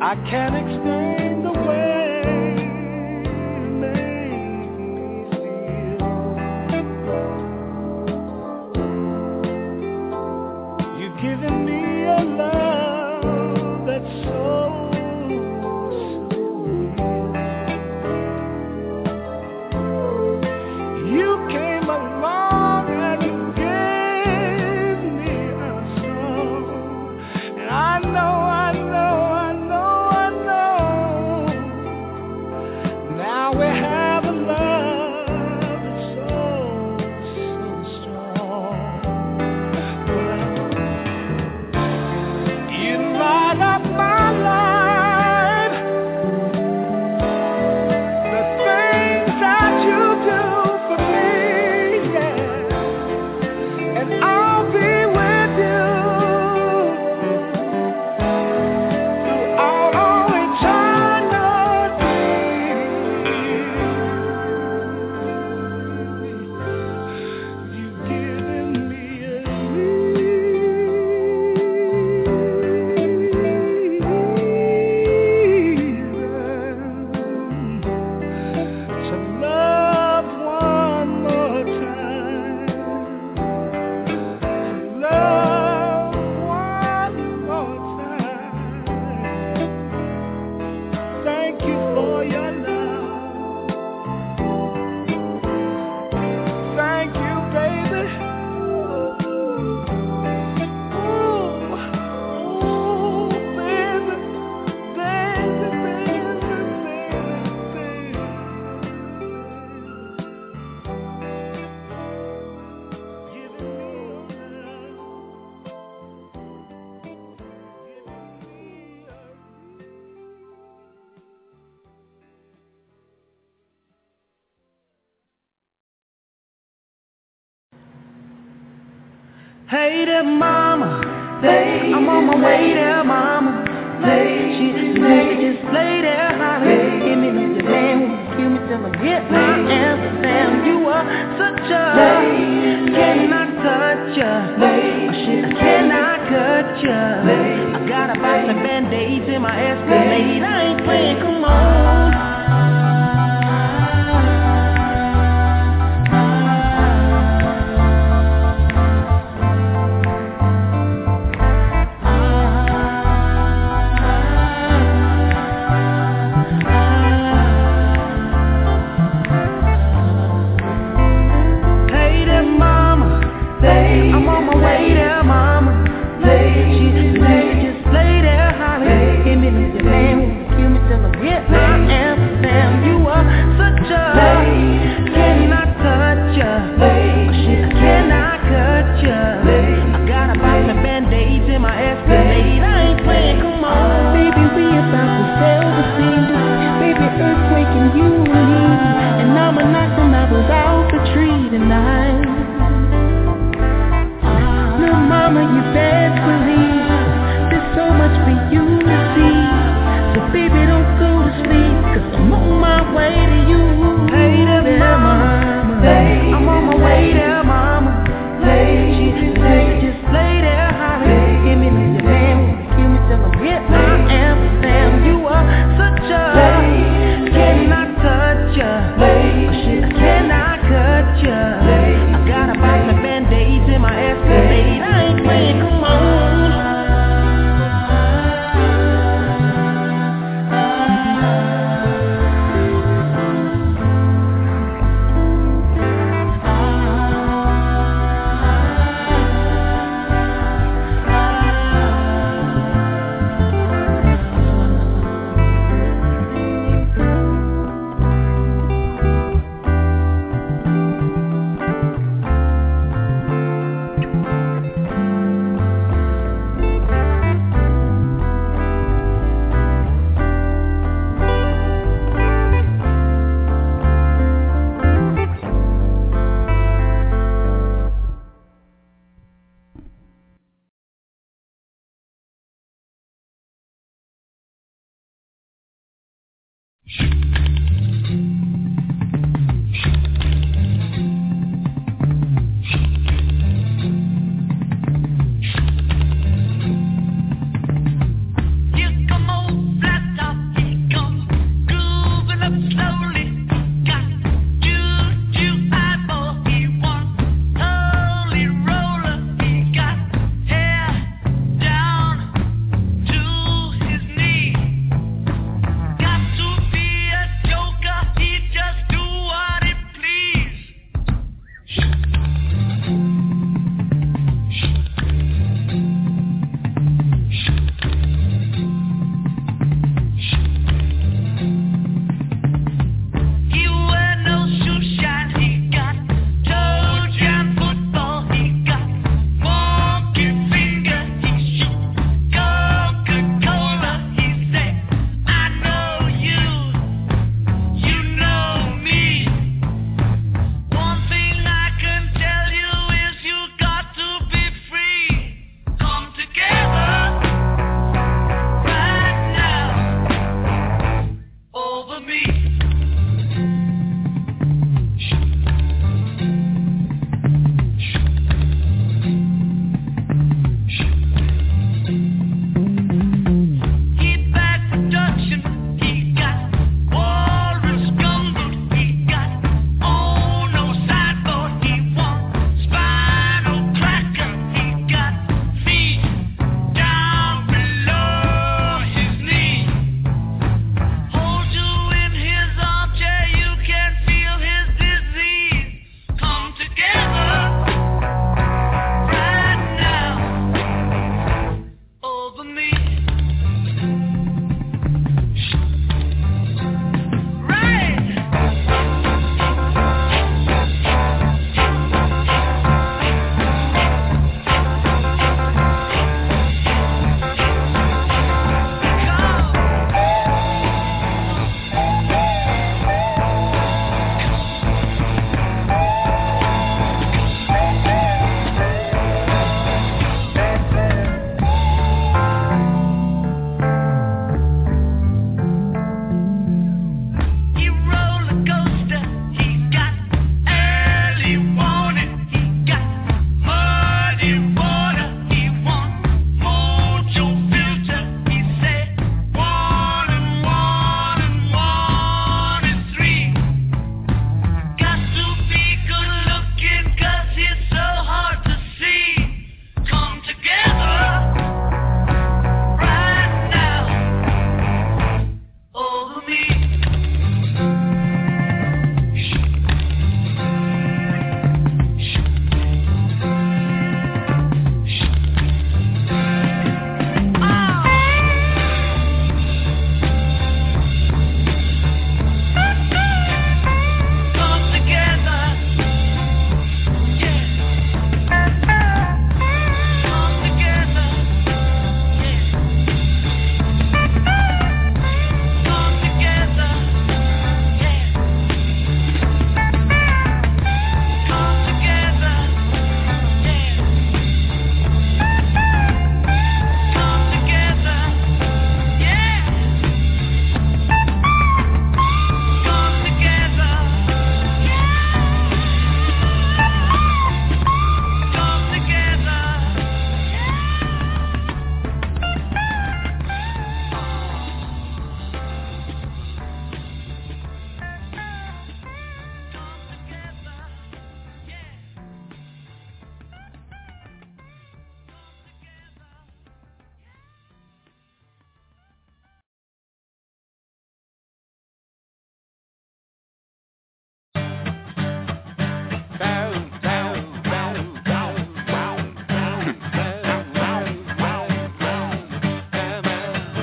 I can't explain the way you make me feel. You've given me a love that's so real. You came along and you gave me a song, and I know. Now we have a love that's so strong. You light up my life. The things that you do for me, yeah. And I'll be with you throughout all eternity. Thank you for your love. Thank you, baby. Ooh, baby, hey there, mama. Hey, I'm on my way there, mama. Hey, she just lay there, honey. Give me the man, give me till I get my answer. Damn, you are such a cannot touch ya. Oh shit, I cannot cut ya. I got a box of band-aids in my Escalade. I ain't playing, come on. I'm on my way there, mama. She just lay there, honey. Give me the man, give me till I get my answer.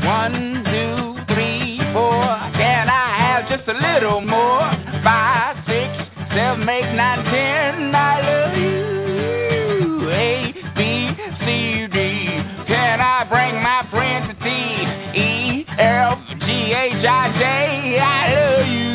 1, 2, 3, 4. Can I have just a little more? 5, 6, 7, 8, 9, 10. I love you. A, B, C, D. Can I bring my friends to T, E, F, G, H, I, J? I love you.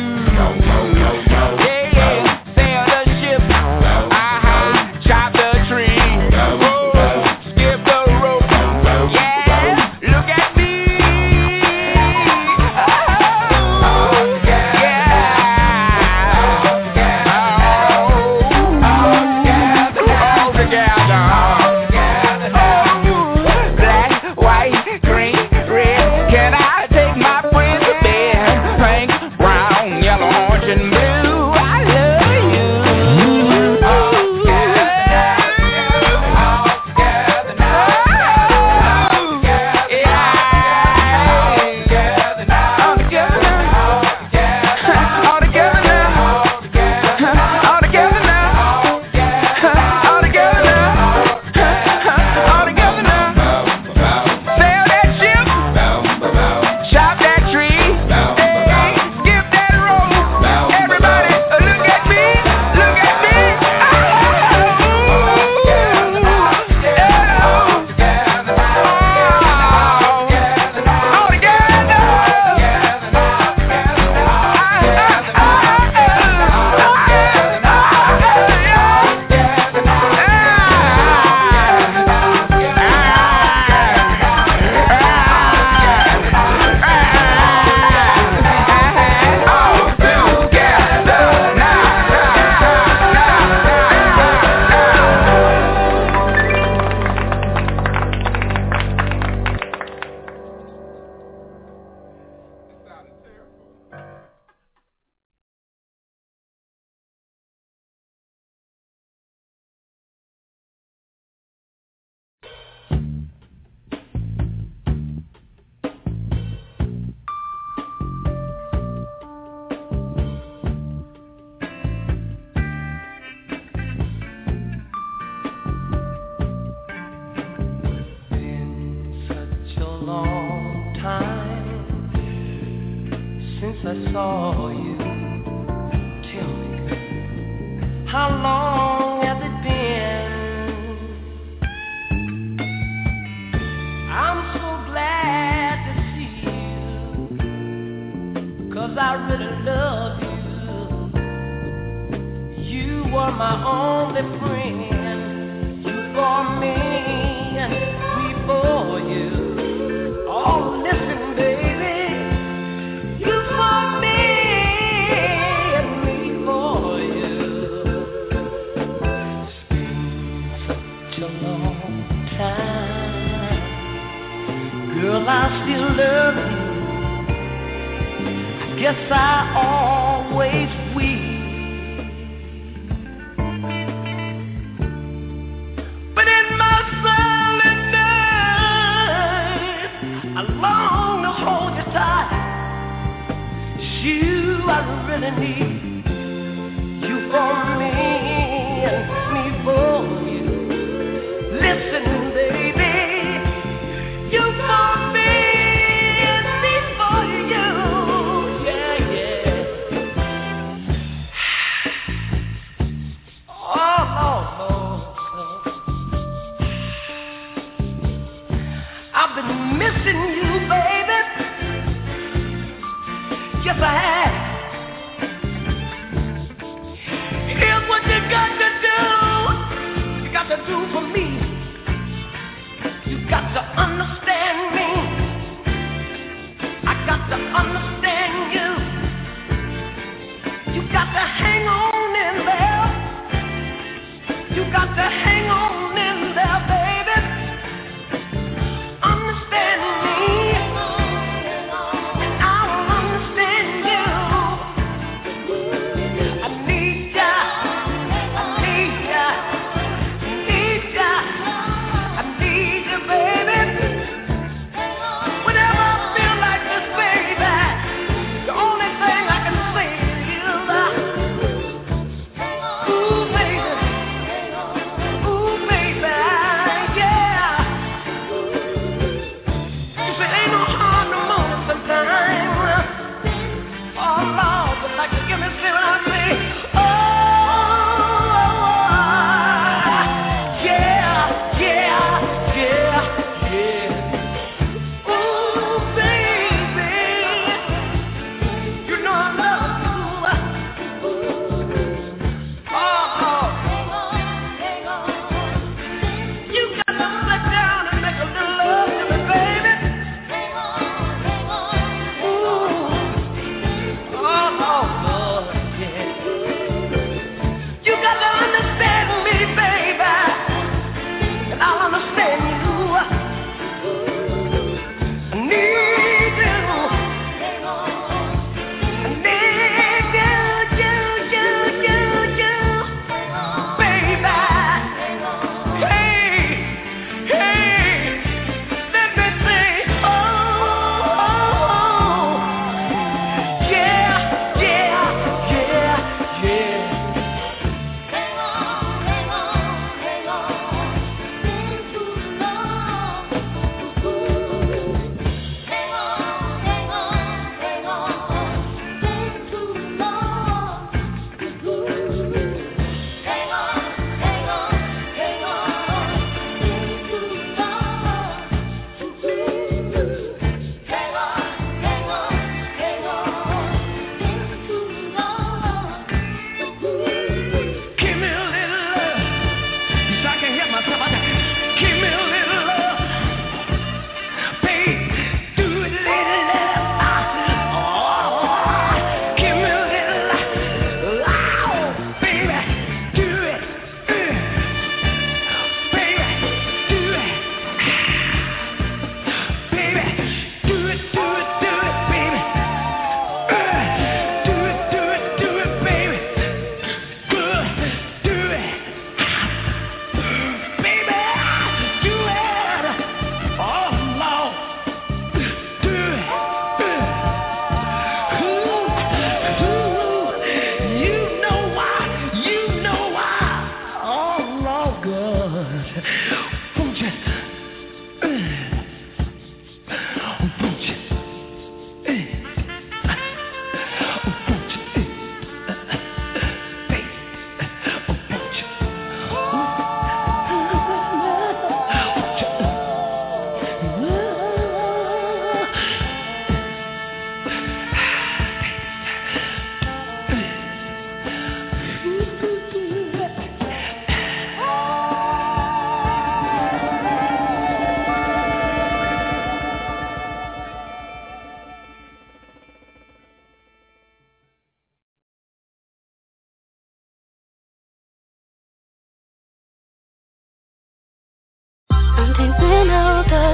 Understand me, and I will understand you.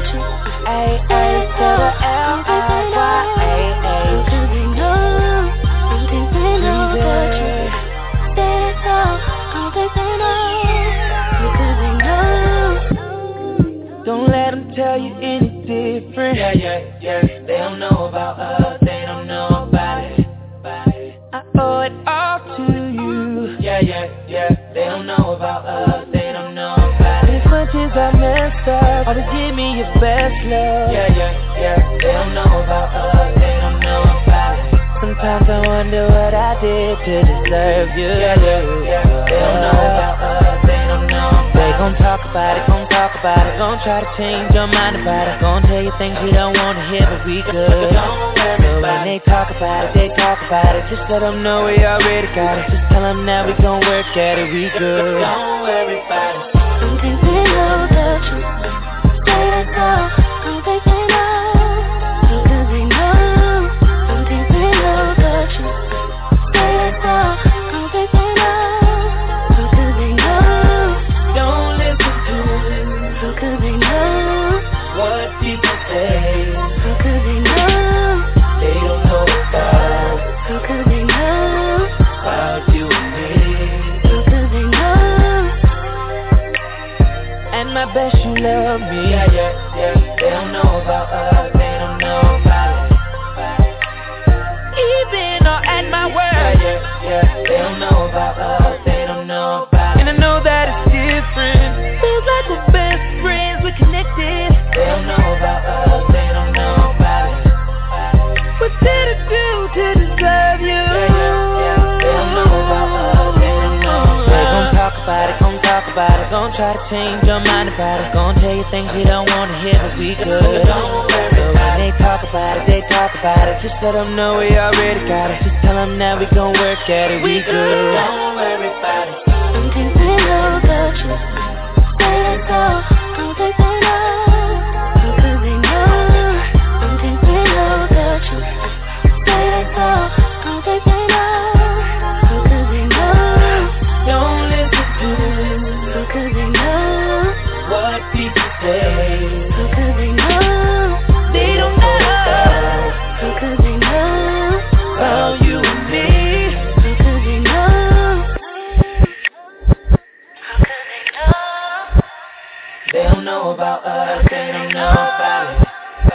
you. A-A to the L-I-Y-A-A. Because they know, some things they know about you. That's all, some things they know. Because they know. Don't let them tell you any different. Yeah. They don't know about us, they don't know about it. I owe it all to you. Yeah. They don't know about us, they don't know about it. As much as I messed up, always give me your best love. Yeah. They don't know about us, they don't know about it. Sometimes I wonder what I did to deserve you. Yeah. They don't know about us, they don't know about it. They gon' talk about it, gon' try to change your mind about it. Gon' tell you things you don't wanna hear, but we good. But when they talk about it, just let them know we already got it. Just tell them that we gon' work at it, we good. Don't worry about it. Some things they know about you. That's all, some things they know. Because they know. Some things they know about you. That's all, some things they know. Because they know. Don't listen to them. Because they know what people say. Because they know they don't know about. Because they know about you and me. Because they know. And I bet you love me. Yeah. They don't know about us. They don't know about it. Even or at my worst. Yeah. They don't know about us. They don't know about it. And I know that it's different. Feels like we're best friends. We're connected. They don't know about us. They don't know about it. What did I do to deserve you? Yeah. They don't know about us. They don't know about it. They gon' talk about it. Gon' try to change your mind about it. Gon' tell you things you don't wanna hear, but we good. But when they talk about it, just let them know we already got it. Just tell them that we gon' work at it, we good. Don't worry about it. Some things they know about you. That's all, some things they know. Because they know. Some things they know about you. That's all, some things they know. Because they know. Don't listen to them. Because they know what people say. Because they know they don't know. Because they know about you and me. Because they know. Because they know. They don't know about us. They don't know about it.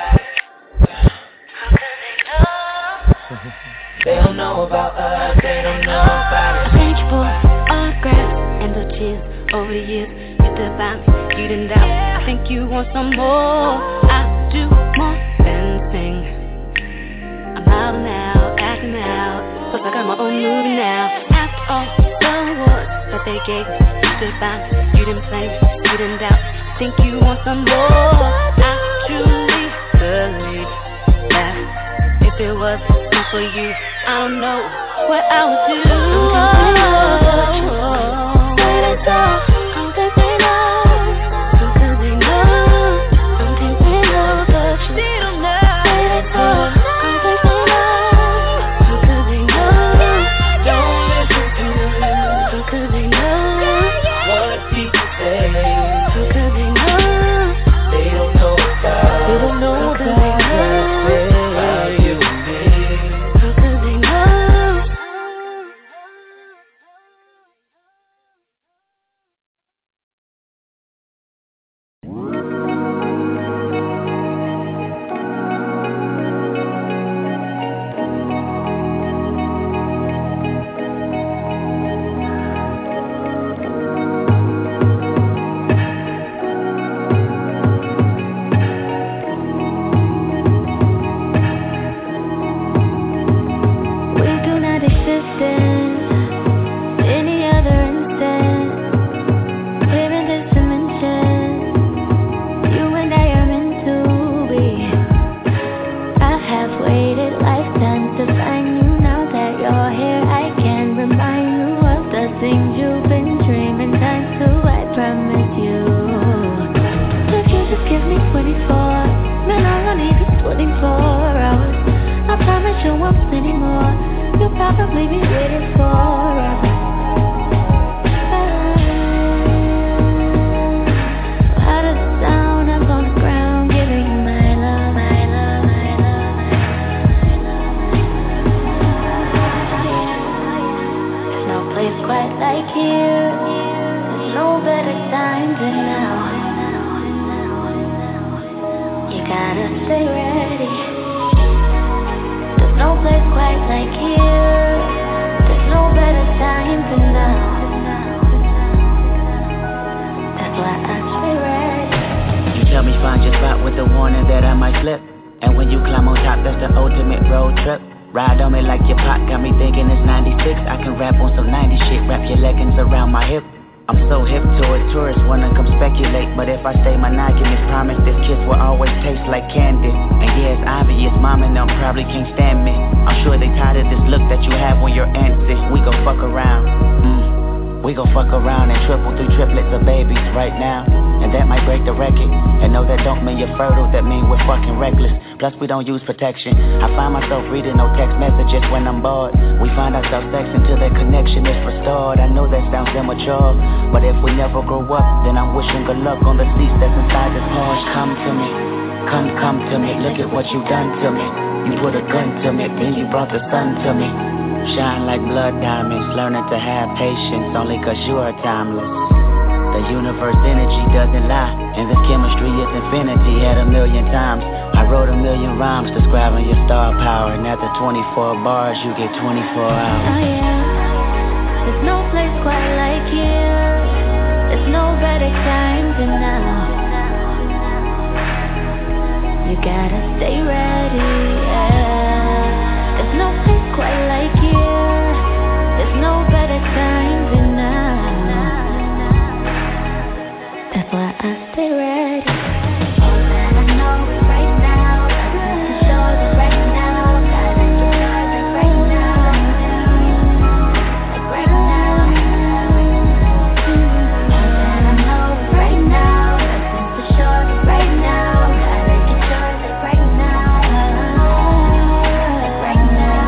Because they know. They don't know about us. They don't know about it. Thank you for autographs and the cheers over the years. You the bounce, you didn't doubt. I think you want some more. I do more than sing. I'm out now, acting out. Plus I got my own movie now. After all the awards that they gave me, you stood by, you didn't play, you didn't doubt. Think you want some more. I truly believe that if it wasn't for you, I don't know what I would do. That's all, some things they know. Because they know. Some things they know about you. They don't know. That's all, some things they know. Because they know. Don't listen to them. Because they know what people say. Because they know. They don't know about. They don't know about you and me. Because they know. probably be waiting forever. Out of the sound, I'm on the ground, giving with the warning that I might slip. And when you climb on top, that's the ultimate road trip. Ride on me like your pop, got me thinking it's 96. I can rap on some 90 shit, wrap your leggings around my hip. I'm so hip to it, tourists wanna come speculate. But if I stay monogamous, promise this kiss will always taste like candy. And yeah, it's obvious, mom and them probably can't stand me. I'm sure they tired of this look that you have when you're anxious. We gon' fuck around, we gon' fuck around and triple through triplets of babies right now. And that might break the record. And no, that don't mean you're fertile, that mean we're fucking reckless. Plus we don't use protection. I find myself reading no text messages when I'm bored. We find ourselves sex until that connection is restored. I know that sounds immature, but if we never grow up, then I'm wishing good luck on the seats that's inside this Porsche. Come to me, come to me. Look at what you done to me. You put a gun to me, then you brought the sun to me. Shine like blood diamonds, learning to have patience only cause you are timeless. The universe energy doesn't lie, and this chemistry is infinity at 1,000,000 times. I wrote 1,000,000 rhymes describing your star power, and after 24 bars you get 24 hours. Oh yeah, there's no place quite like here. There's no better time than now. You gotta stay ready, yeah. There's no place quite like here. There's no better time than now. That's why I stay ready. All that I know is right now. Got to show it right now. Gotta get it right now. Like right now. All that I know is right now. Got to show it right now. Gotta get it right now. Like right now.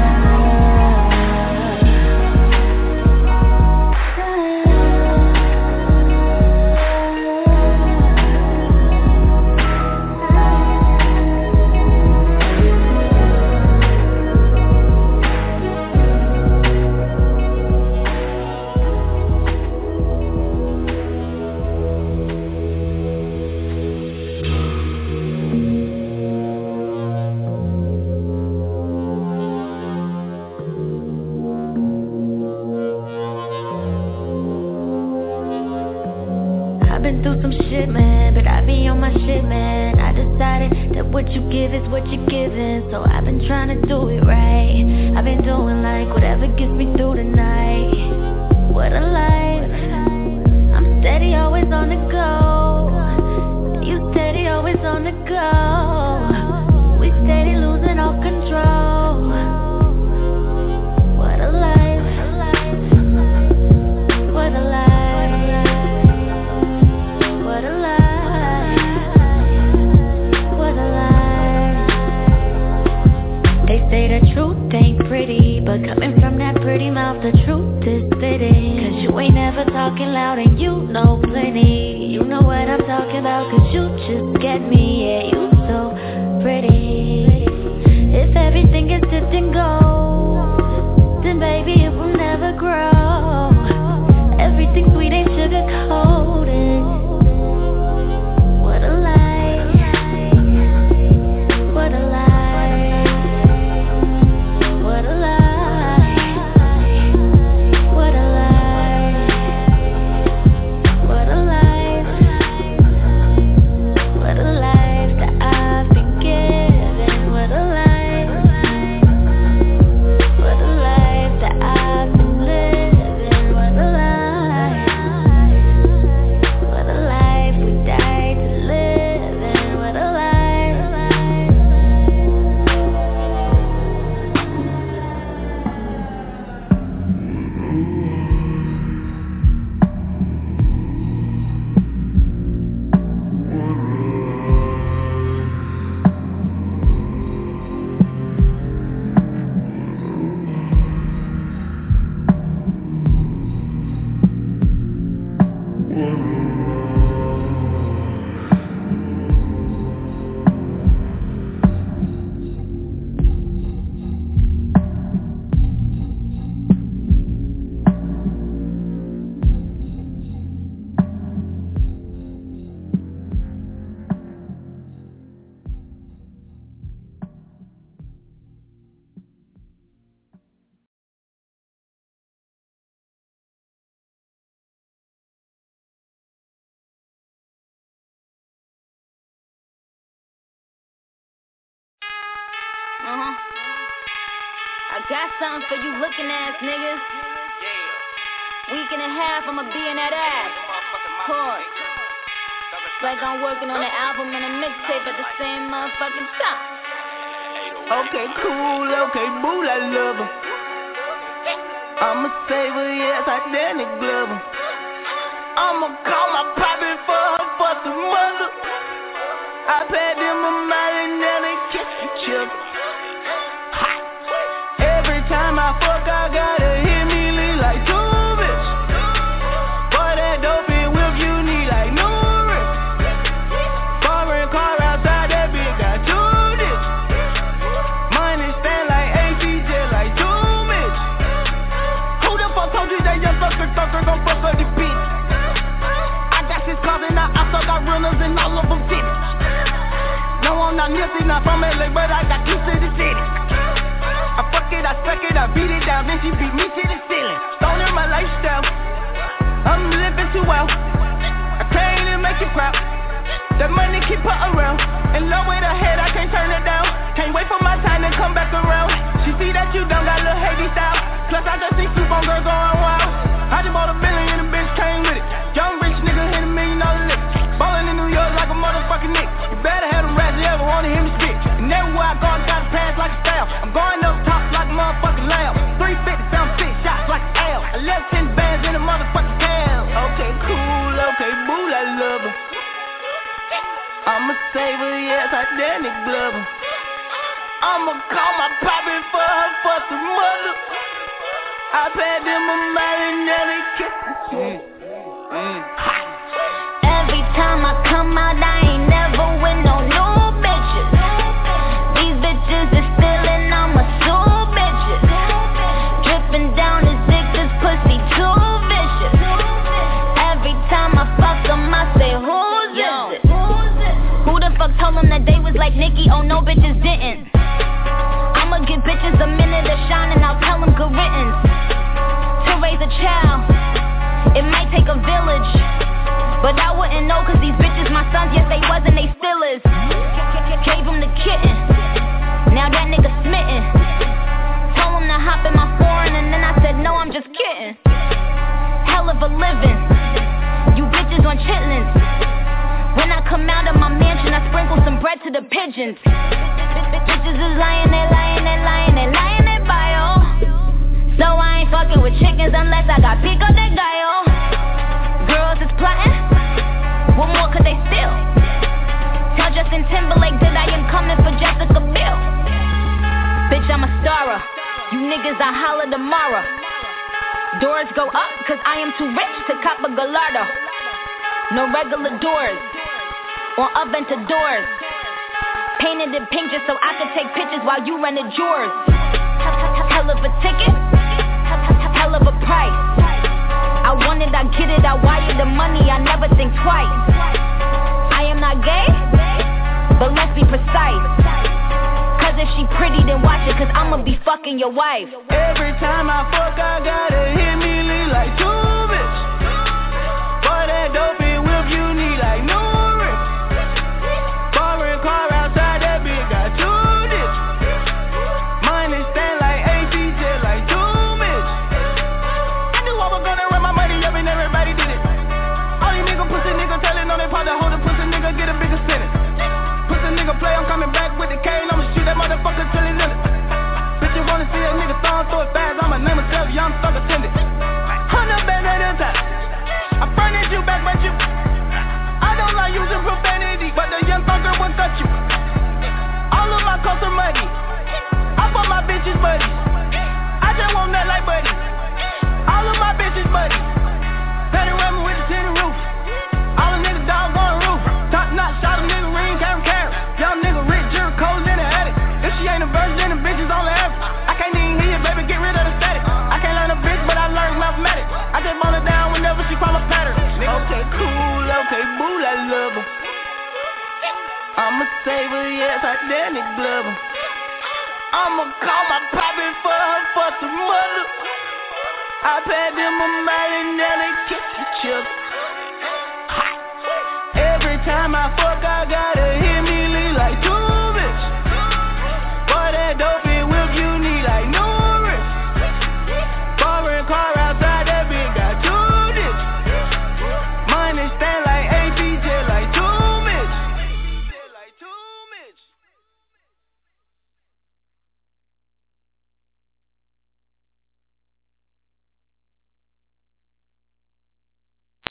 I've been through some shit, man, but I be on my shit, man. I decided that what you give is what you're giving, so I've been trying to do it right. I've been doing like whatever gets me through the night. What a life. I'm steady, always on the go. You steady, always on the go. We steady losing all control. What a life. What a life. What a life, what a life. They say the truth ain't pretty, but coming from that pretty mouth, the truth is fitting. Cause you ain't never talking loud and you know plenty. You know what I'm talking about, cause you just get me, yeah, you so pretty. If everything is dipped in gold, then baby it will never grow. Everything sweet ain't sugar coated. What a life, what a life, what a life, what a life, what a life, what a life that I've been given. I got something for you looking ass niggas. Week and a half, I'ma be in that ass. Pause. It's like I'm working on an album and a mixtape at the same motherfucking time. Okay, cool, okay, boo, I love her. I'm a saver, yes, I damn it, glove her. I'ma call my poppy for her for some mother. I paid them a mile and now they kiss each other. Every time I fuck, I gotta hit me lean like two bitch. Boy, that dope and whip you need like new wrist. Foreign car outside, that bitch got two ditch. Money stand like ACJ like two bitch. Who the fuck told you that young fucker gon' fuck up the bitch? I got 6 cars and I also got runners and all of them cities. No, I'm not Nipsey, not from LA, but I got keys to the city. I fuck it, I suck it, I beat it down, then she beat me to the ceiling. Stone in my lifestyle, I'm living too well. I can't even make you proud. That money keep her around, in love with her head, I can't turn it down. Can't wait for my time to come back around. She see that you done got a little Haiti style. Plus I just see soup on girls going wild. I just bought a billion and the bitch came with it. Young rich nigga hit $1 million lick. Ballin' in New York like a motherfucking Nick. You better have them rats, you ever wanna hear me spit. And everywhere I go, I gotta pass like a style. I'm going up top like a motherfucking lamb. 350, 76 shots like an L. I left 10 bands in the motherfucking town. Okay, cool, okay, boo, I love her. I'm a saver, yes, I damn it, glove her. I'ma call my poppy for her for some mother. I paid them a mile and now they kiss each other. Every time I come out, I ain't never with no new bitches. These bitches is stealing, I'ma sue bitches. Dripping down his dick, this pussy too vicious. Every time I fuck him, I say, who's this? Who the fuck told him that they was like Nicki? Oh no, bitches didn't. I'ma give bitches a minute to shine and I'll tell them good riddance. To raise a child, it might take a village, but I wouldn't know cause these bitches my sons, yes they wasn't, they still is. Gave him the kitten, now that nigga smitten. Told him to hop in my foreign and then I said no, I'm just kidding. Hell of a living, you bitches on chitlins. When I come out of my mansion, I sprinkle some bread to the pigeons. Bitches is lying, they lying, they lying, they lying, they bio. So I ain't fucking with chickens unless I got pico de gallo. Girls is plotting, what more could they steal? Tell Justin Timberlake that I am coming for Jessica Biel. Bitch, I'm a starer, you niggas I holler tomorrow. Doors go up cause I am too rich to cop a Gallardo. No regular doors, or Aventa doors. Painted in pink just so I could take pictures while you rented yours. Hell of a ticket, hell of a price. I want it, I get it, I wire the money, I never think twice. I am not gay, but let's be precise. Cause if she pretty, then watch it, cause I'ma be fucking your wife. Every time I fuck, I gotta hit me lean like two bitch. Boy, that dope and whip you need like new wrist. Foreign car outside, that bitch got two ditch. Money stand like ACJ like two bitch. I knew I was gonna run my money up and everybody did it. All you nigga pussy nigga telling on that part to hold a pussy nigga get a bigger sentence. Pussy nigga play, I'm coming back with the cane, I'ma shoot that motherfucker till he limit. Bitch, you wanna see that nigga throw it fast, I'ma name myself, young stuck attendant. 100 bands at a time. I furnish you back, but you I don't like using profanity, but the young fucker will touch you. All of my coats are muddy, I put my bitches buddies. I just want that like buddy. All of my bitches buddies. Panorama with the city roof. All the niggas dogs on the roof. Top notch, shot a nigga ring, carry. Young nigga rich, jerk, cold in the attic. If she ain't a virgin, then the bitch is on the average. I can't even hear you, baby, get rid of the static. I can't learn a bitch, but I learned mathematics. I just want her down whenever she call my pattern. Okay, cool, okay, boo, I love her. I'm a saver, yes, I damn it, glove her. I'ma call my poppy for her for some mother. I paid them a mile and now they kiss each other. Every time I fuck, I gotta hit